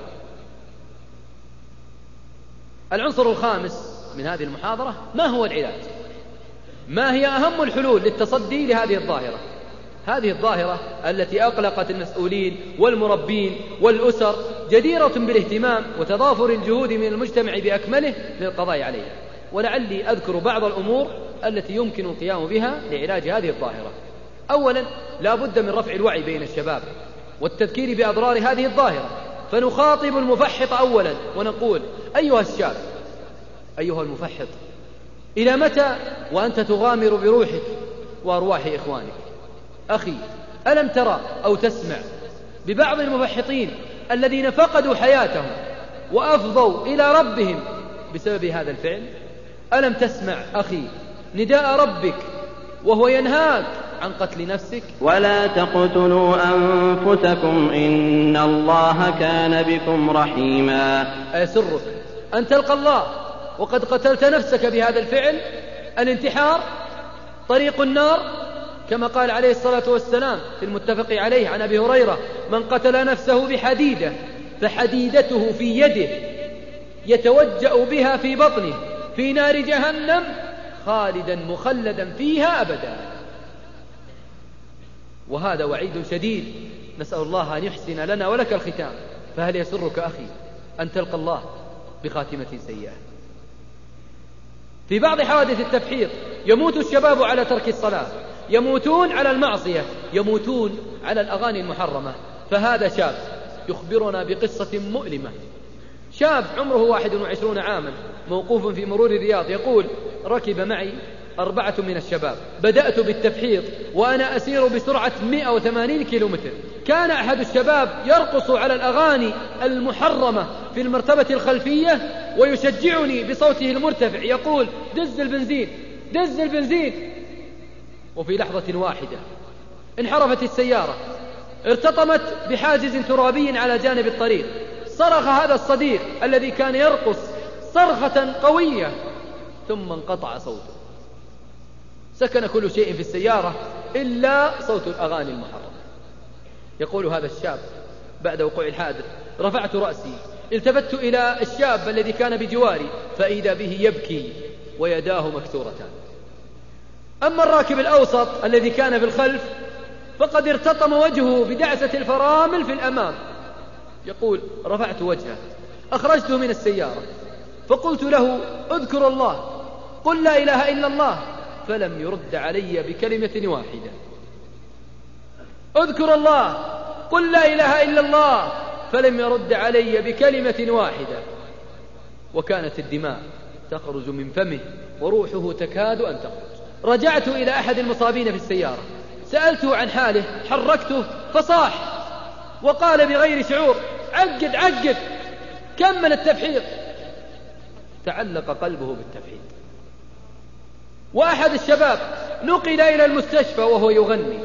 العنصر الخامس من هذه المحاضرة ما هو العلاج؟ ما هي أهم الحلول للتصدي لهذه الظاهرة؟ هذه الظاهرة التي أقلقت المسؤولين والمربين والأسر جديرة بالاهتمام وتضافر الجهود من المجتمع بأكمله للقضاء عليها. ولعلي أذكر بعض الأمور التي يمكن القيام بها لعلاج هذه الظاهرة. أولا لا بد من رفع الوعي بين الشباب والتذكير بأضرار هذه الظاهرة. فنخاطب المفحط أولا ونقول أيها الشاب أيها المفحط، إلى متى وأنت تغامر بروحك وأرواح إخوانك؟ أخي ألم ترى أو تسمع ببعض المفحطين الذين فقدوا حياتهم وأفضوا إلى ربهم بسبب هذا الفعل؟ ألم تسمع أخي نداء ربك وهو ينهاك عن قتل نفسك؟ ولا تقتلوا أنفسكم إن الله كان بكم رحيما. أيسرك أن تلقى الله وقد قتلت نفسك بهذا الفعل؟ الانتحار طريق النار، كما قال عليه الصلاة والسلام في المتفق عليه عن أبي هريرة من قتل نفسه بحديدة فحديدته في يده يتوجأ بها في بطنه في نار جهنم خالدا مخلدا فيها أبدا. وهذا وعيد شديد، نسأل الله أن يحسن لنا ولك الختام. فهل يسرك أخي أن تلقى الله بخاتمة سيئة؟ في بعض حوادث التفحيط يموت الشباب على ترك الصلاة، يموتون على المعصية، يموتون على الأغاني المحرمة. فهذا شاب يخبرنا بقصة مؤلمة. شاب عمره 21 عاما موقوف في مرور الرياض يقول ركب معي 4 من الشباب، بدأت بالتفحيط وأنا أسير بسرعة 180 كيلومتر. كان أحد الشباب يرقص على الأغاني المحرمة في المرتبة الخلفية ويشجعني بصوته المرتفع يقول دز البنزين دز البنزين. وفي لحظة واحدة انحرفت السيارة، ارتطمت بحاجز ترابي على جانب الطريق. صرخ هذا الصديق الذي كان يرقص صرخة قوية ثم انقطع صوته. سكن كل شيء في السيارة إلا صوت الأغاني المحرمة. يقول هذا الشاب بعد وقوع الحادث رفعت رأسي التفت إلى الشاب الذي كان بجواري فإذا به يبكي ويداه مكسورتان. أما الراكب الأوسط الذي كان في الخلف فقد ارتطم وجهه بدعسة الفرامل في الأمام. يقول رفعت وجهه أخرجته من السيارة فقلت له اذكر الله قل لا إله إلا الله فلم يرد علي بكلمة واحدة. اذكر الله، قل لا إله إلا الله، فلم يرد علي بكلمة واحدة. وكانت الدماء تخرج من فمه وروحه تكاد أن تخرج. رجعت إلى أحد المصابين في السيارة، سألته عن حاله، حركته فصاح وقال بغير شعور: عقد عقد، كمل التفحيط. تعلق قلبه بالتفحيط. وأحد الشباب نقل إلى المستشفى وهو يغني،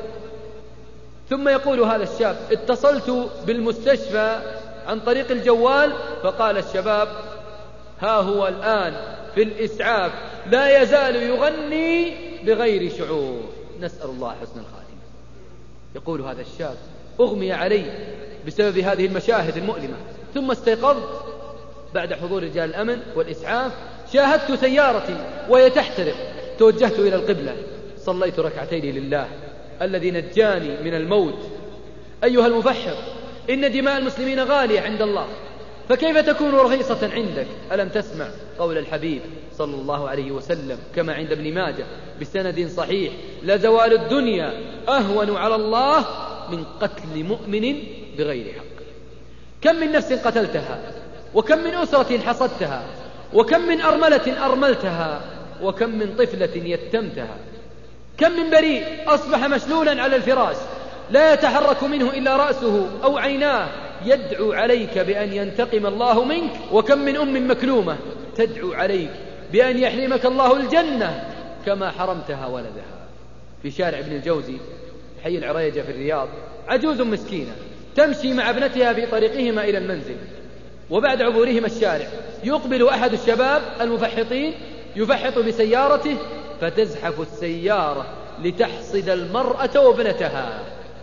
ثم يقول هذا الشاب: اتصلت بالمستشفى عن طريق الجوال، فقال الشباب: ها هو الآن في الإسعاف لا يزال يغني بغير شعور. نسأل الله حسن الخاتمة. يقول هذا الشاب: أغمي علي بسبب هذه المشاهد المؤلمة، ثم استيقظت بعد حضور رجال الأمن والإسعاف، شاهدت سيارتي وهي تحترق، توجهت إلى القبلة، صليت ركعتين لله الذي نجاني من الموت. أيها المفحر، إن دماء المسلمين غالية عند الله، فكيف تكون رخيصة عندك؟ ألم تسمع قول الحبيب صلى الله عليه وسلم كما عند ابن ماجه بسند صحيح: لزوال الدنيا أهون على الله من قتل مؤمن بغير حق. كم من نفس قتلتها، وكم من أسرة حصدتها، وكم من أرملة أرملتها، وكم من طفلة يتمتها. كم من بريء أصبح مشلولا على الفراش لا يتحرك منه إلا رأسه أو عيناه، يدعو عليك بأن ينتقم الله منك. وكم من أم مكلومة تدعو عليك بأن يحرمك الله الجنة كما حرمتها ولدها. في شارع ابن الجوزي حي العريجة في الرياض، عجوز مسكينة تمشي مع ابنتها في طريقهما إلى المنزل، وبعد عبورهما الشارع يقبل أحد الشباب المفحطين يفحط بسيارته، فتزحف السيارة لتحصد المرأة وابنتها،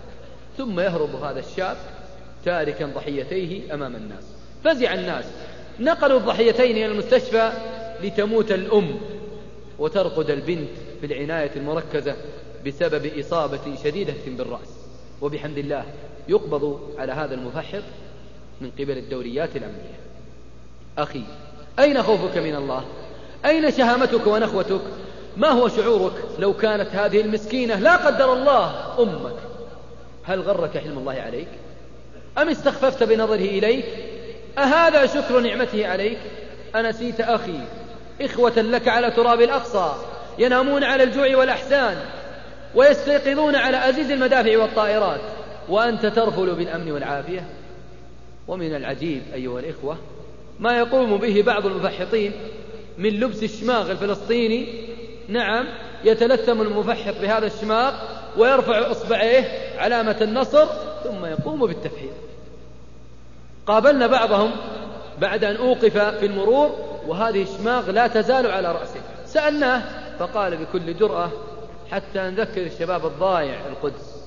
ثم يهرب هذا الشاب تاركا ضحيتيه أمام الناس. فزع الناس، نقلوا الضحيتين إلى المستشفى لتموت الأم وترقد البنت في العناية المركزة بسبب إصابة شديدة بالرأس. وبحمد الله يقبض على هذا المفحط من قبل الدوريات الأمنية. أخي، أين خوفك من الله؟ أين شهامتك ونخوتك؟ ما هو شعورك لو كانت هذه المسكينة لا قدر الله أمك؟ هل غرك حلم الله عليك؟ أم استخففت بنظره إليك؟ أهذا شكر نعمته عليك؟ أنسيت أخي إخوة لك على تراب الأقصى ينامون على الجوع والأحزان ويستيقظون على أزيز المدافع والطائرات، وأنت ترفل بالأمن والعافية؟ ومن العجيب أيها الإخوة ما يقوم به بعض المفحطين من لبس الشماغ الفلسطيني. نعم، يتلثم المفحط بهذا الشماغ ويرفع إصبعيه علامة النصر ثم يقوم بالتفحيط. قابلنا بعضهم بعد أن أوقف في المرور وهذه الشماغ لا تزال على رأسه، سألناه فقال بكل جرأة: حتى نذكر الشباب الضايع القدس.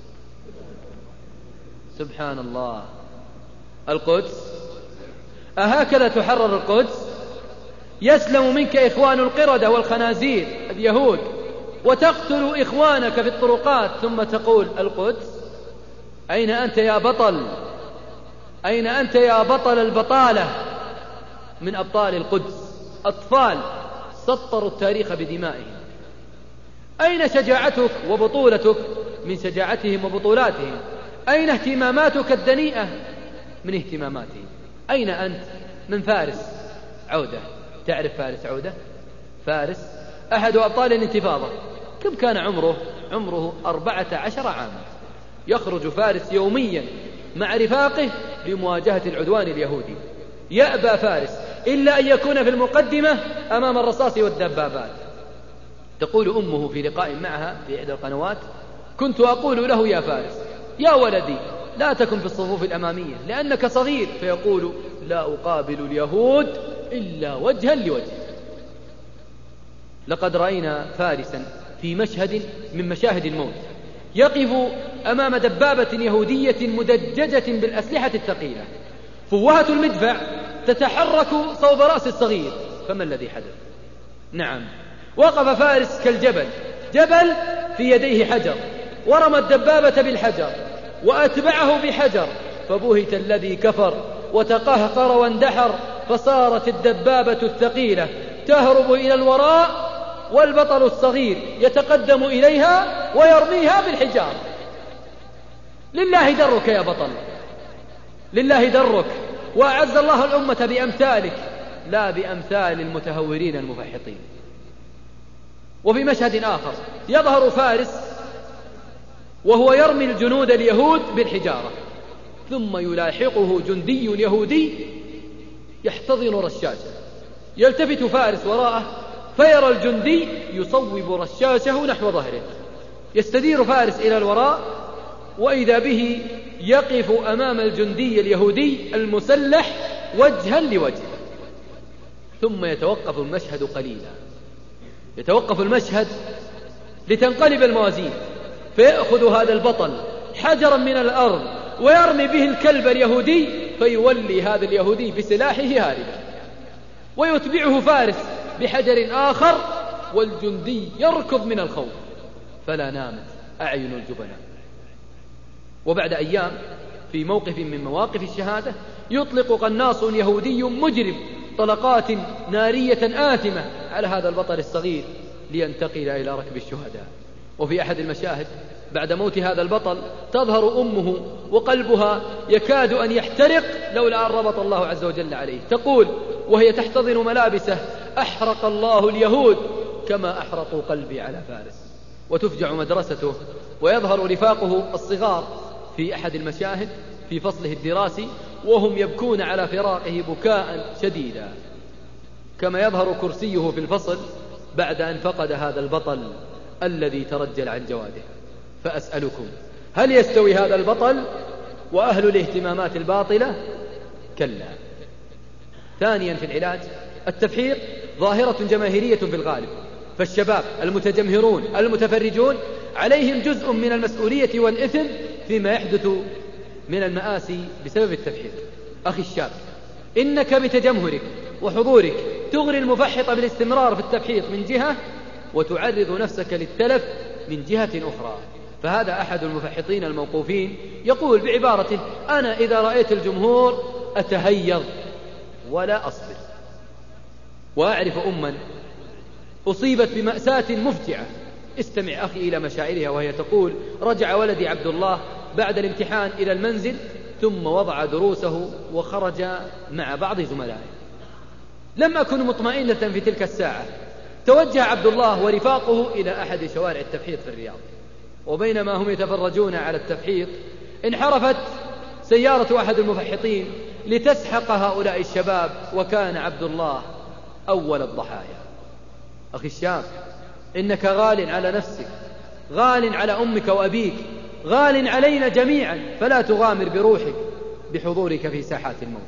سبحان الله، القدس أهكذا تحرر القدس؟ يسلم منك إخوان القردة والخنازير اليهود وتقتل إخوانك في الطرقات ثم تقول القدس؟ أين أنت يا بطل؟ أين أنت يا بطل البطالة من أبطال القدس؟ أطفال سطروا التاريخ بدمائهم. أين شجاعتك وبطولتك من شجاعتهم وبطولاتهم؟ أين اهتماماتك الدنيئة من اهتماماتهم؟ أين أنت من فارس عودة؟ تعرف فارس عودة؟ فارس أحد أبطال الانتفاضة، كم كان عمره؟ عمره 14 عاما. يخرج فارس يوميا مع رفاقه لمواجهة العدوان اليهودي. يأبى فارس إلا أن يكون في المقدمة أمام الرصاص والدبابات. تقول أمه في لقاء معها في إحدى القنوات: كنت أقول له يا فارس يا ولدي لا تكن في الصفوف الأمامية لأنك صغير، فيقول: لا أقابل اليهود إلا وجها لوجه. لقد رأينا فارسا في مشهد من مشاهد الموت يقف أمام دبابة يهودية مدججة بالأسلحة الثقيلة، فوهة المدفع تتحرك صوب رأس الصغير، فما الذي حدث؟ نعم، وقف فارس كالجبل، جبل في يديه حجر، ورمى الدبابة بالحجر وأتبعه بحجر، فبهت الذي كفر وتقهقر واندحر، فصارت الدبابة الثقيلة تهرب إلى الوراء والبطل الصغير يتقدم إليها ويرميها بالحجارة. لله درك يا بطل، لله درك، وأعز الله الأمة بأمثالك لا بأمثال المتهورين المفحطين. وفي مشهد آخر يظهر فارس وهو يرمي الجنود اليهود بالحجارة، ثم يلاحقه جندي يهودي يحتضن رشاشة، يلتفت فارس وراءه فيرى الجندي يصوب رشاشه نحو ظهره، يستدير فارس إلى الوراء وإذا به يقف أمام الجندي اليهودي المسلح وجها لوجه، ثم يتوقف المشهد قليلا، يتوقف المشهد لتنقلب الموازين، فيأخذ هذا البطل حجرا من الأرض ويرمي به الكلب اليهودي، فيولي هذا اليهودي بسلاحه هاربا، ويتبعه فارس بحجر آخر، والجندي يركض من الخوف، فلا نامت أعين الجبناء. وبعد أيام في موقف من مواقف الشهادة يطلق قناص يهودي مجرم طلقات نارية آثمة على هذا البطل الصغير لينتقل إلى ركب الشهداء. وفي أحد المشاهد بعد موت هذا البطل تظهر أمه وقلبها يكاد أن يحترق لولا أن ربط الله عز وجل عليه، تقول وهي تحتضن ملابسه: أحرق الله اليهود كما أحرقوا قلبي على فارس. وتفجع مدرسته ويظهر رفاقه الصغار في أحد المشاهد في فصله الدراسي وهم يبكون على فراقه بكاء شديدا، كما يظهر كرسيه في الفصل بعد أن فقد هذا البطل الذي ترجل عن جواده. فأسألكم: هل يستوي هذا البطل وأهل الاهتمامات الباطلة؟ كلا. ثانيا في العلاج، التفحيط ظاهرة جماهيرية في الغالب، فالشباب المتجمهرون المتفرجون عليهم جزء من المسؤولية والإثم فيما يحدث من المآسي بسبب التفحيط. أخي الشاب، إنك بتجمهرك وحضورك تغري المفحط بالاستمرار في التفحيط من جهة، وتعرض نفسك للتلف من جهة أخرى. فهذا أحد المفحطين الموقوفين يقول بعبارته: أنا إذا رأيت الجمهور أتهيض ولا أصبر. وأعرف أما أصيبت بمأساة مفجعة، استمع أخي إلى مشاعرها، وهي تقول: رجع ولدي عبد الله بعد الامتحان إلى المنزل ثم وضع دروسه وخرج مع بعض زملائه. لم أكن مطمئنة في تلك الساعة. توجه عبد الله ورفاقه إلى أحد شوارع التفحيط في الرياض، وبينما هم يتفرجون على التفحيط انحرفت سيارة أحد المفحطين لتسحق هؤلاء الشباب، وكان عبد الله أول الضحايا. أخي الشاب، إنك غال على نفسك، غال على أمك وأبيك، غال علينا جميعا، فلا تغامر بروحك بحضورك في ساحات الموت.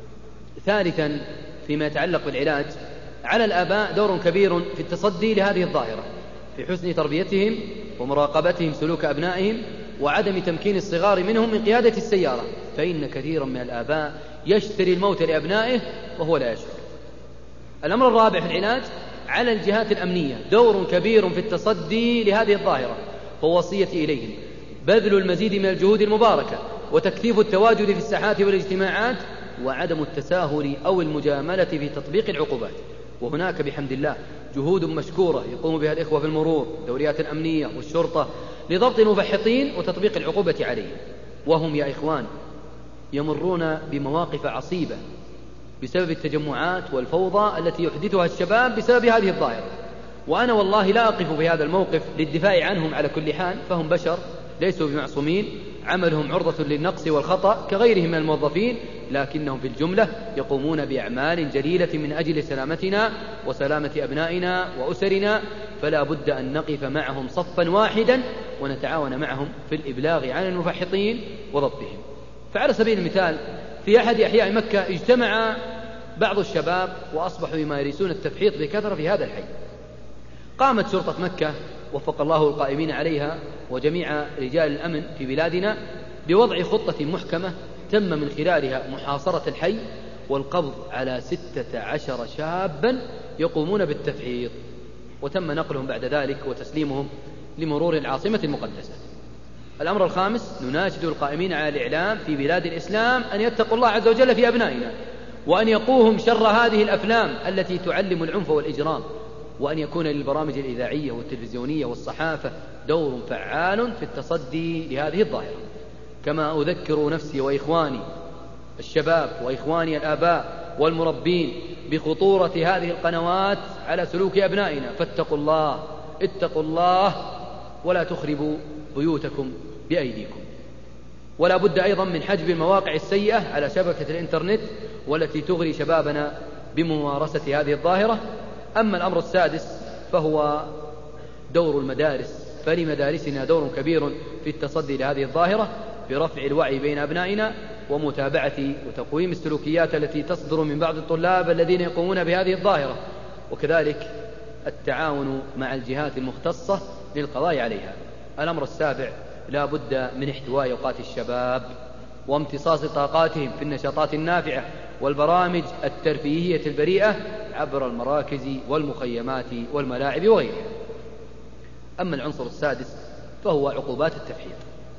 ثالثا فيما يتعلق بالعلاج، على الآباء دور كبير في التصدي لهذه الظاهرة، في حسن تربيتهم ومراقبتهم سلوك أبنائهم، وعدم تمكين الصغار منهم من قيادة السيارة، فإن كثيرا من الآباء يشتري الموت لأبنائه وهو لا يشعر. الأمر الرابع في العلاج، على الجهات الأمنية دور كبير في التصدي لهذه الظاهرة، فوصيتي إليهم بذل المزيد من الجهود المباركة، وتكثيف التواجد في الساحات والاجتماعات، وعدم التساهل أو المجاملة في تطبيق العقوبات. وهناك بحمد الله جهود مشكورة يقوم بها الإخوة في المرور، الدوريات الأمنية والشرطة، لضبط المفحطين وتطبيق العقوبة عليهم. وهم يا إخوان يمرون بمواقف عصيبة بسبب التجمعات والفوضى التي يحدثها الشباب بسبب هذه الظاهرة. وأنا والله لا أقف بهذا الموقف للدفاع عنهم على كل حال، فهم بشر ليسوا بمعصومين، عملهم عرضة للنقص والخطأ كغيرهم من الموظفين، لكنهم في الجملة يقومون بأعمال جليلة من أجل سلامتنا وسلامة أبنائنا وأسرنا، فلا بد أن نقف معهم صفا واحدا ونتعاون معهم في الإبلاغ عن المفحطين وضبطهم. فعلى سبيل المثال، في أحد أحياء مكة اجتمع بعض الشباب وأصبحوا يمارسون التفحيط بكثرة في هذا الحي. قامت شرطة مكة وفق الله القائمين عليها وجميع رجال الأمن في بلادنا بوضع خطة محكمة تم من خلالها محاصرة الحي والقبض على 16 شابا يقومون بالتفحيط، وتم نقلهم بعد ذلك وتسليمهم لمرور العاصمة المقدسة. الأمر الخامس، نناشد القائمين على الإعلام في بلاد الإسلام أن يتقوا الله عز وجل في أبنائنا، وأن يقوهم شر هذه الأفلام التي تعلم العنف والإجرام، وأن يكون للبرامج الإذاعية والتلفزيونية والصحافة دور فعال في التصدي لهذه الظاهرة. كما أذكر نفسي وإخواني الشباب وإخواني الآباء والمربين بخطورة هذه القنوات على سلوك أبنائنا، فاتقوا الله، اتقوا الله ولا تخربوا بيوتكم بأيديكم. ولا بد أيضا من حجب المواقع السيئة على شبكة الإنترنت والتي تغري شبابنا بممارسة هذه الظاهرة. أما الأمر السادس فهو دور المدارس، فلمدارسنا دور كبير في التصدي لهذه الظاهرة برفع الوعي بين أبنائنا ومتابعة وتقويم السلوكيات التي تصدر من بعض الطلاب الذين يقومون بهذه الظاهرة، وكذلك التعاون مع الجهات المختصة للقضاء عليها. الأمر السابع لا بد من احتواء أوقات الشباب وامتصاص طاقاتهم في النشاطات النافعة والبرامج الترفيهية البريئة عبر المراكز والمخيمات والملاعب وغيرها. أما العنصر السادس فهو عقوبات التفحيط.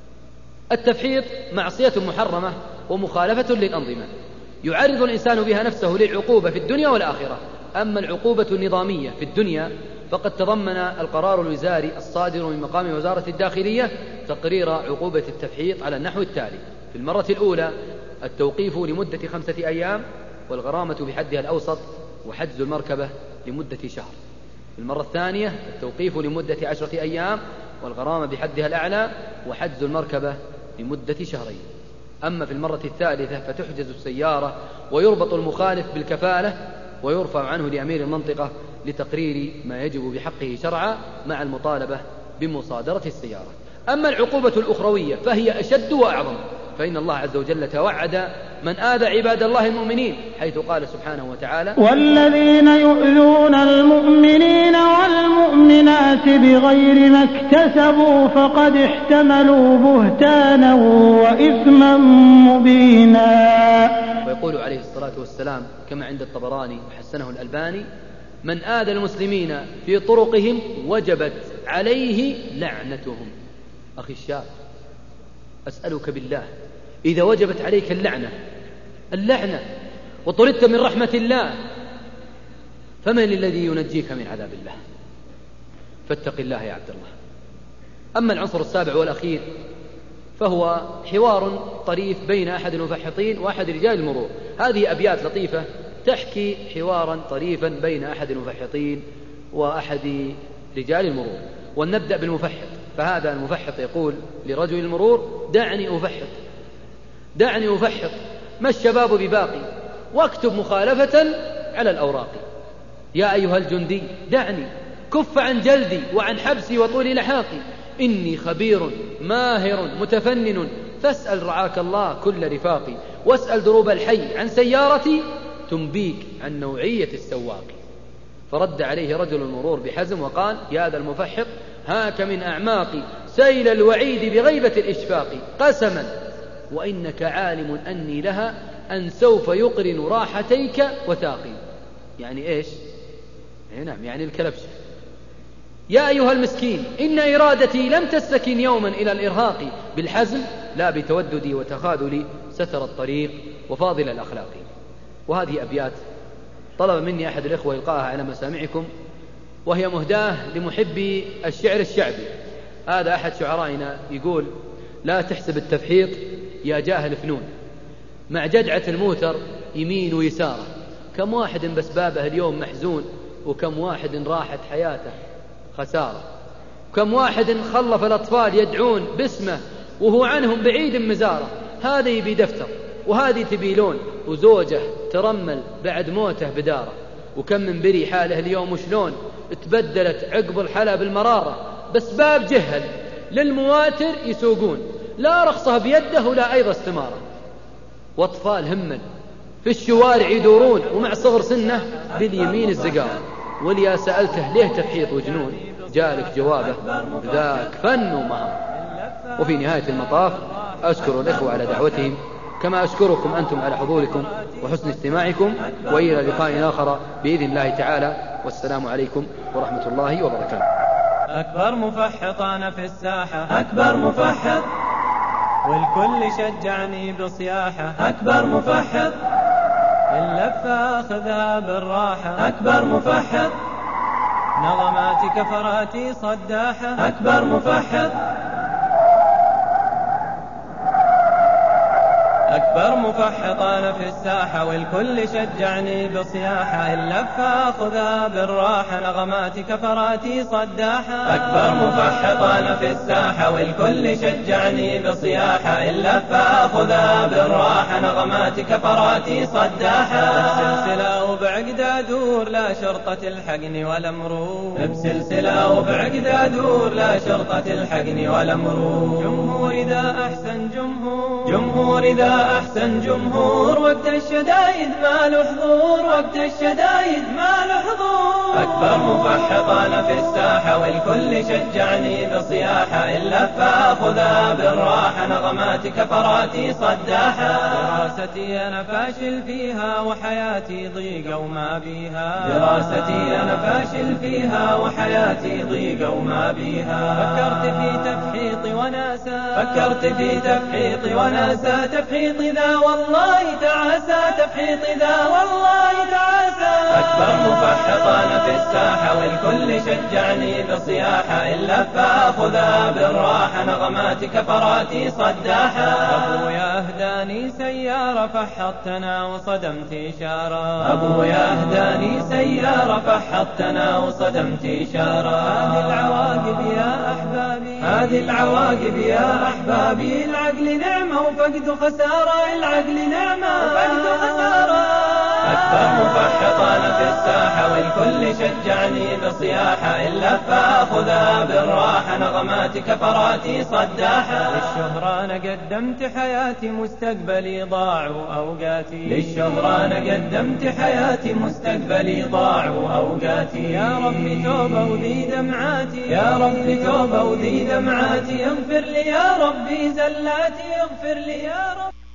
التفحيط معصية محرمة ومخالفة للأنظمة يعرض الإنسان بها نفسه للعقوبة في الدنيا والآخرة. أما العقوبة النظامية في الدنيا فقد تضمن القرار الوزاري الصادر من مقام وزارة الداخلية تقرير عقوبة التفحيط على النحو التالي: في المرة الأولى التوقيف لمدة 5 أيام والغرامة بحدها الأوسط وحجز المركبة لمدة شهر. في المرة الثانية التوقيف لمدة 10 أيام والغرامة بحدها الأعلى وحجز المركبة لمدة 2 شهر. أما في المرة الثالثة فتحجز السيارة ويربط المخالف بالكفالة ويرفع عنه لأمير المنطقة لتقرير ما يجب بحقه شرعا مع المطالبة بمصادرة السيارة. أما العقوبة الأخروية فهي أشد وأعظم، فإن الله عز وجل توعد من آذى عباد الله المؤمنين حيث قال سبحانه وتعالى: والذين يؤذون المؤمنين والمؤمنات بغير ما اكتسبوا فقد احتملوا بهتانا وإثما مبينا. ويقول عليه الصلاة والسلام كما عند الطبراني وحسنه الألباني: من آذى المسلمين في طرقهم وجبت عليه لعنتهم. أخي الشاب، أسألك بالله، إذا وجبت عليك اللعنة وطردت من رحمة الله فمن الذي ينجيك من عذاب الله؟ فاتق الله يا عبد الله. أما العنصر السابع والأخير فهو حوار طريف بين أحد المفحطين وأحد رجال المرور. هذه أبيات لطيفة تحكي حوارا طريفا بين أحد المفحطين وأحد رجال المرور. ولنبدأ بالمفحط. فهذا المفحط يقول لرجل المرور: دعني أفحط، ما الشباب بباقي، واكتب مخالفة على الأوراق. يا أيها الجندي دعني، كف عن جلدي وعن حبسي وطول لحاقي، إني خبير ماهر متفنن، فاسأل رعاك الله كل رفاقي، واسأل دروب الحي عن سيارتي تنبيك عن نوعية السواق. فرد عليه رجل المرور بحزم وقال: يا ذا المفحط، هاك من أعماقي سيل الوعيد بغيبة الإشفاق، قسما وإنك عالم أني لها أن سوف يقرن راحتيك وثاقي. يعني إيش؟ نعم، يعني الكلبش. يا أيها المسكين، إن إرادتي لم تستكن يوما إلى الإرهاق، بالحزم لا بتوددي وتخاذلي، ستر الطريق وفاضل الأخلاق. وهذه أبيات طلب مني أحد الإخوة إلقاءها على مسامعكم، وهي مهداة لمحبي الشعر الشعبي. هذا أحد شعرائنا يقول: لا تحسب التفحيط يا جاهل فنون، مع جدعة الموتر يمين ويساره، كم واحد بسبابه اليوم محزون، وكم واحد راحت حياته خسارة، كم واحد خلف الأطفال يدعون باسمه وهو عنهم بعيد مزاره. هذا يبي دفتر وهذه تبي لون، وزوجه ترمل بعد موته بداره، وكم من بري حاله اليوم وشلون تبدلت عقب الحلا بالمرارة. بسباب جهل للمواتر يسوقون، لا رخصة بيده ولا أيضا استمارة، واطفال همل في الشوارع يدورون، ومع صغر سنه باليمين الزقار. وليا سألته ليه تفحيط وجنون، جالك جوابه ذاك فن ومهارة. وفي نهاية المطاف أشكر الإخوة على دعوتهم، كما أشكركم أنتم على حضوركم وحسن استماعكم، وإلى لقاء آخر بإذن الله تعالى، والسلام عليكم ورحمة الله وبركاته. أكبر مفحطان في الساحة، أكبر مفحط، والكل شجعني بصياحة، أكبر مفحط، اللفة أخذها بالراحة، أكبر مفحط، نغمات كفراتي صداحة أكبر مفحط أكبر مفحط أنا في الساحة والكل شجعني بصياحة اللف أخذها بالراحة نغمات كفراتي صداحة أكبر مفحط أنا في الساحة والكل شجعني بصياحة اللف أخذها بالراحة نغمات كفراتي صداحة بسلسلة وبعقد أدور لا شرطة تلحقني ولا مرور بسلسلة وبعقد أدور لا شرطة تلحقني ولا مرور جمهور إذا أحسن جمهور إذا أحسن جمهور وقت الشدايد ما له حضور وقت الشدايد ما له حضور أكبر مفحط أنا في الساحة والكل شجعني بصياحة إلا فأخذها بالراحة نغمات كفراتي صداحة دراستي أنا فاشل فيها وحياتي ضيقة وما بيها دراستي أنا فاشل فيها وحياتي ضيقة وما بيها فكرت في تفحيطي وناسا فكرت في تفحيطي وناسا تفحيط ذا والله تعاسى تفحيط ذا والله تعاسى أكبر مفحط أنا في الساحة والكل شجعني بصياحة إلا فأخذها بالراحة نغمات كفراتي صداحة أبويا أهداني سيارة فحطتنا وصدمت إشارة أبويا أهداني سيارة فحطتنا وصدمت إشارة هذه العواقب يا أحبابي هذه العواقب يا أحبابي العقل نعمة وفقد خسارة العقل نعمة وفقد خسارة أكبر مفحط أنا في الساحة والكل شجعني بصياحة إلا فأخذها بالراحة نغمات كفراتي صداحة للشهرة أنا قدمت حياتي مستقبلي ضاع وأوقاتي للشهرة أنا قدمت حياتي مستقبلي ضاع وأوقاتي يا ربي توبة وذي دمعاتي يا ربي توبة وذي دمعاتي اغفر لي يا ربي زلاتي اغفر لي يا رب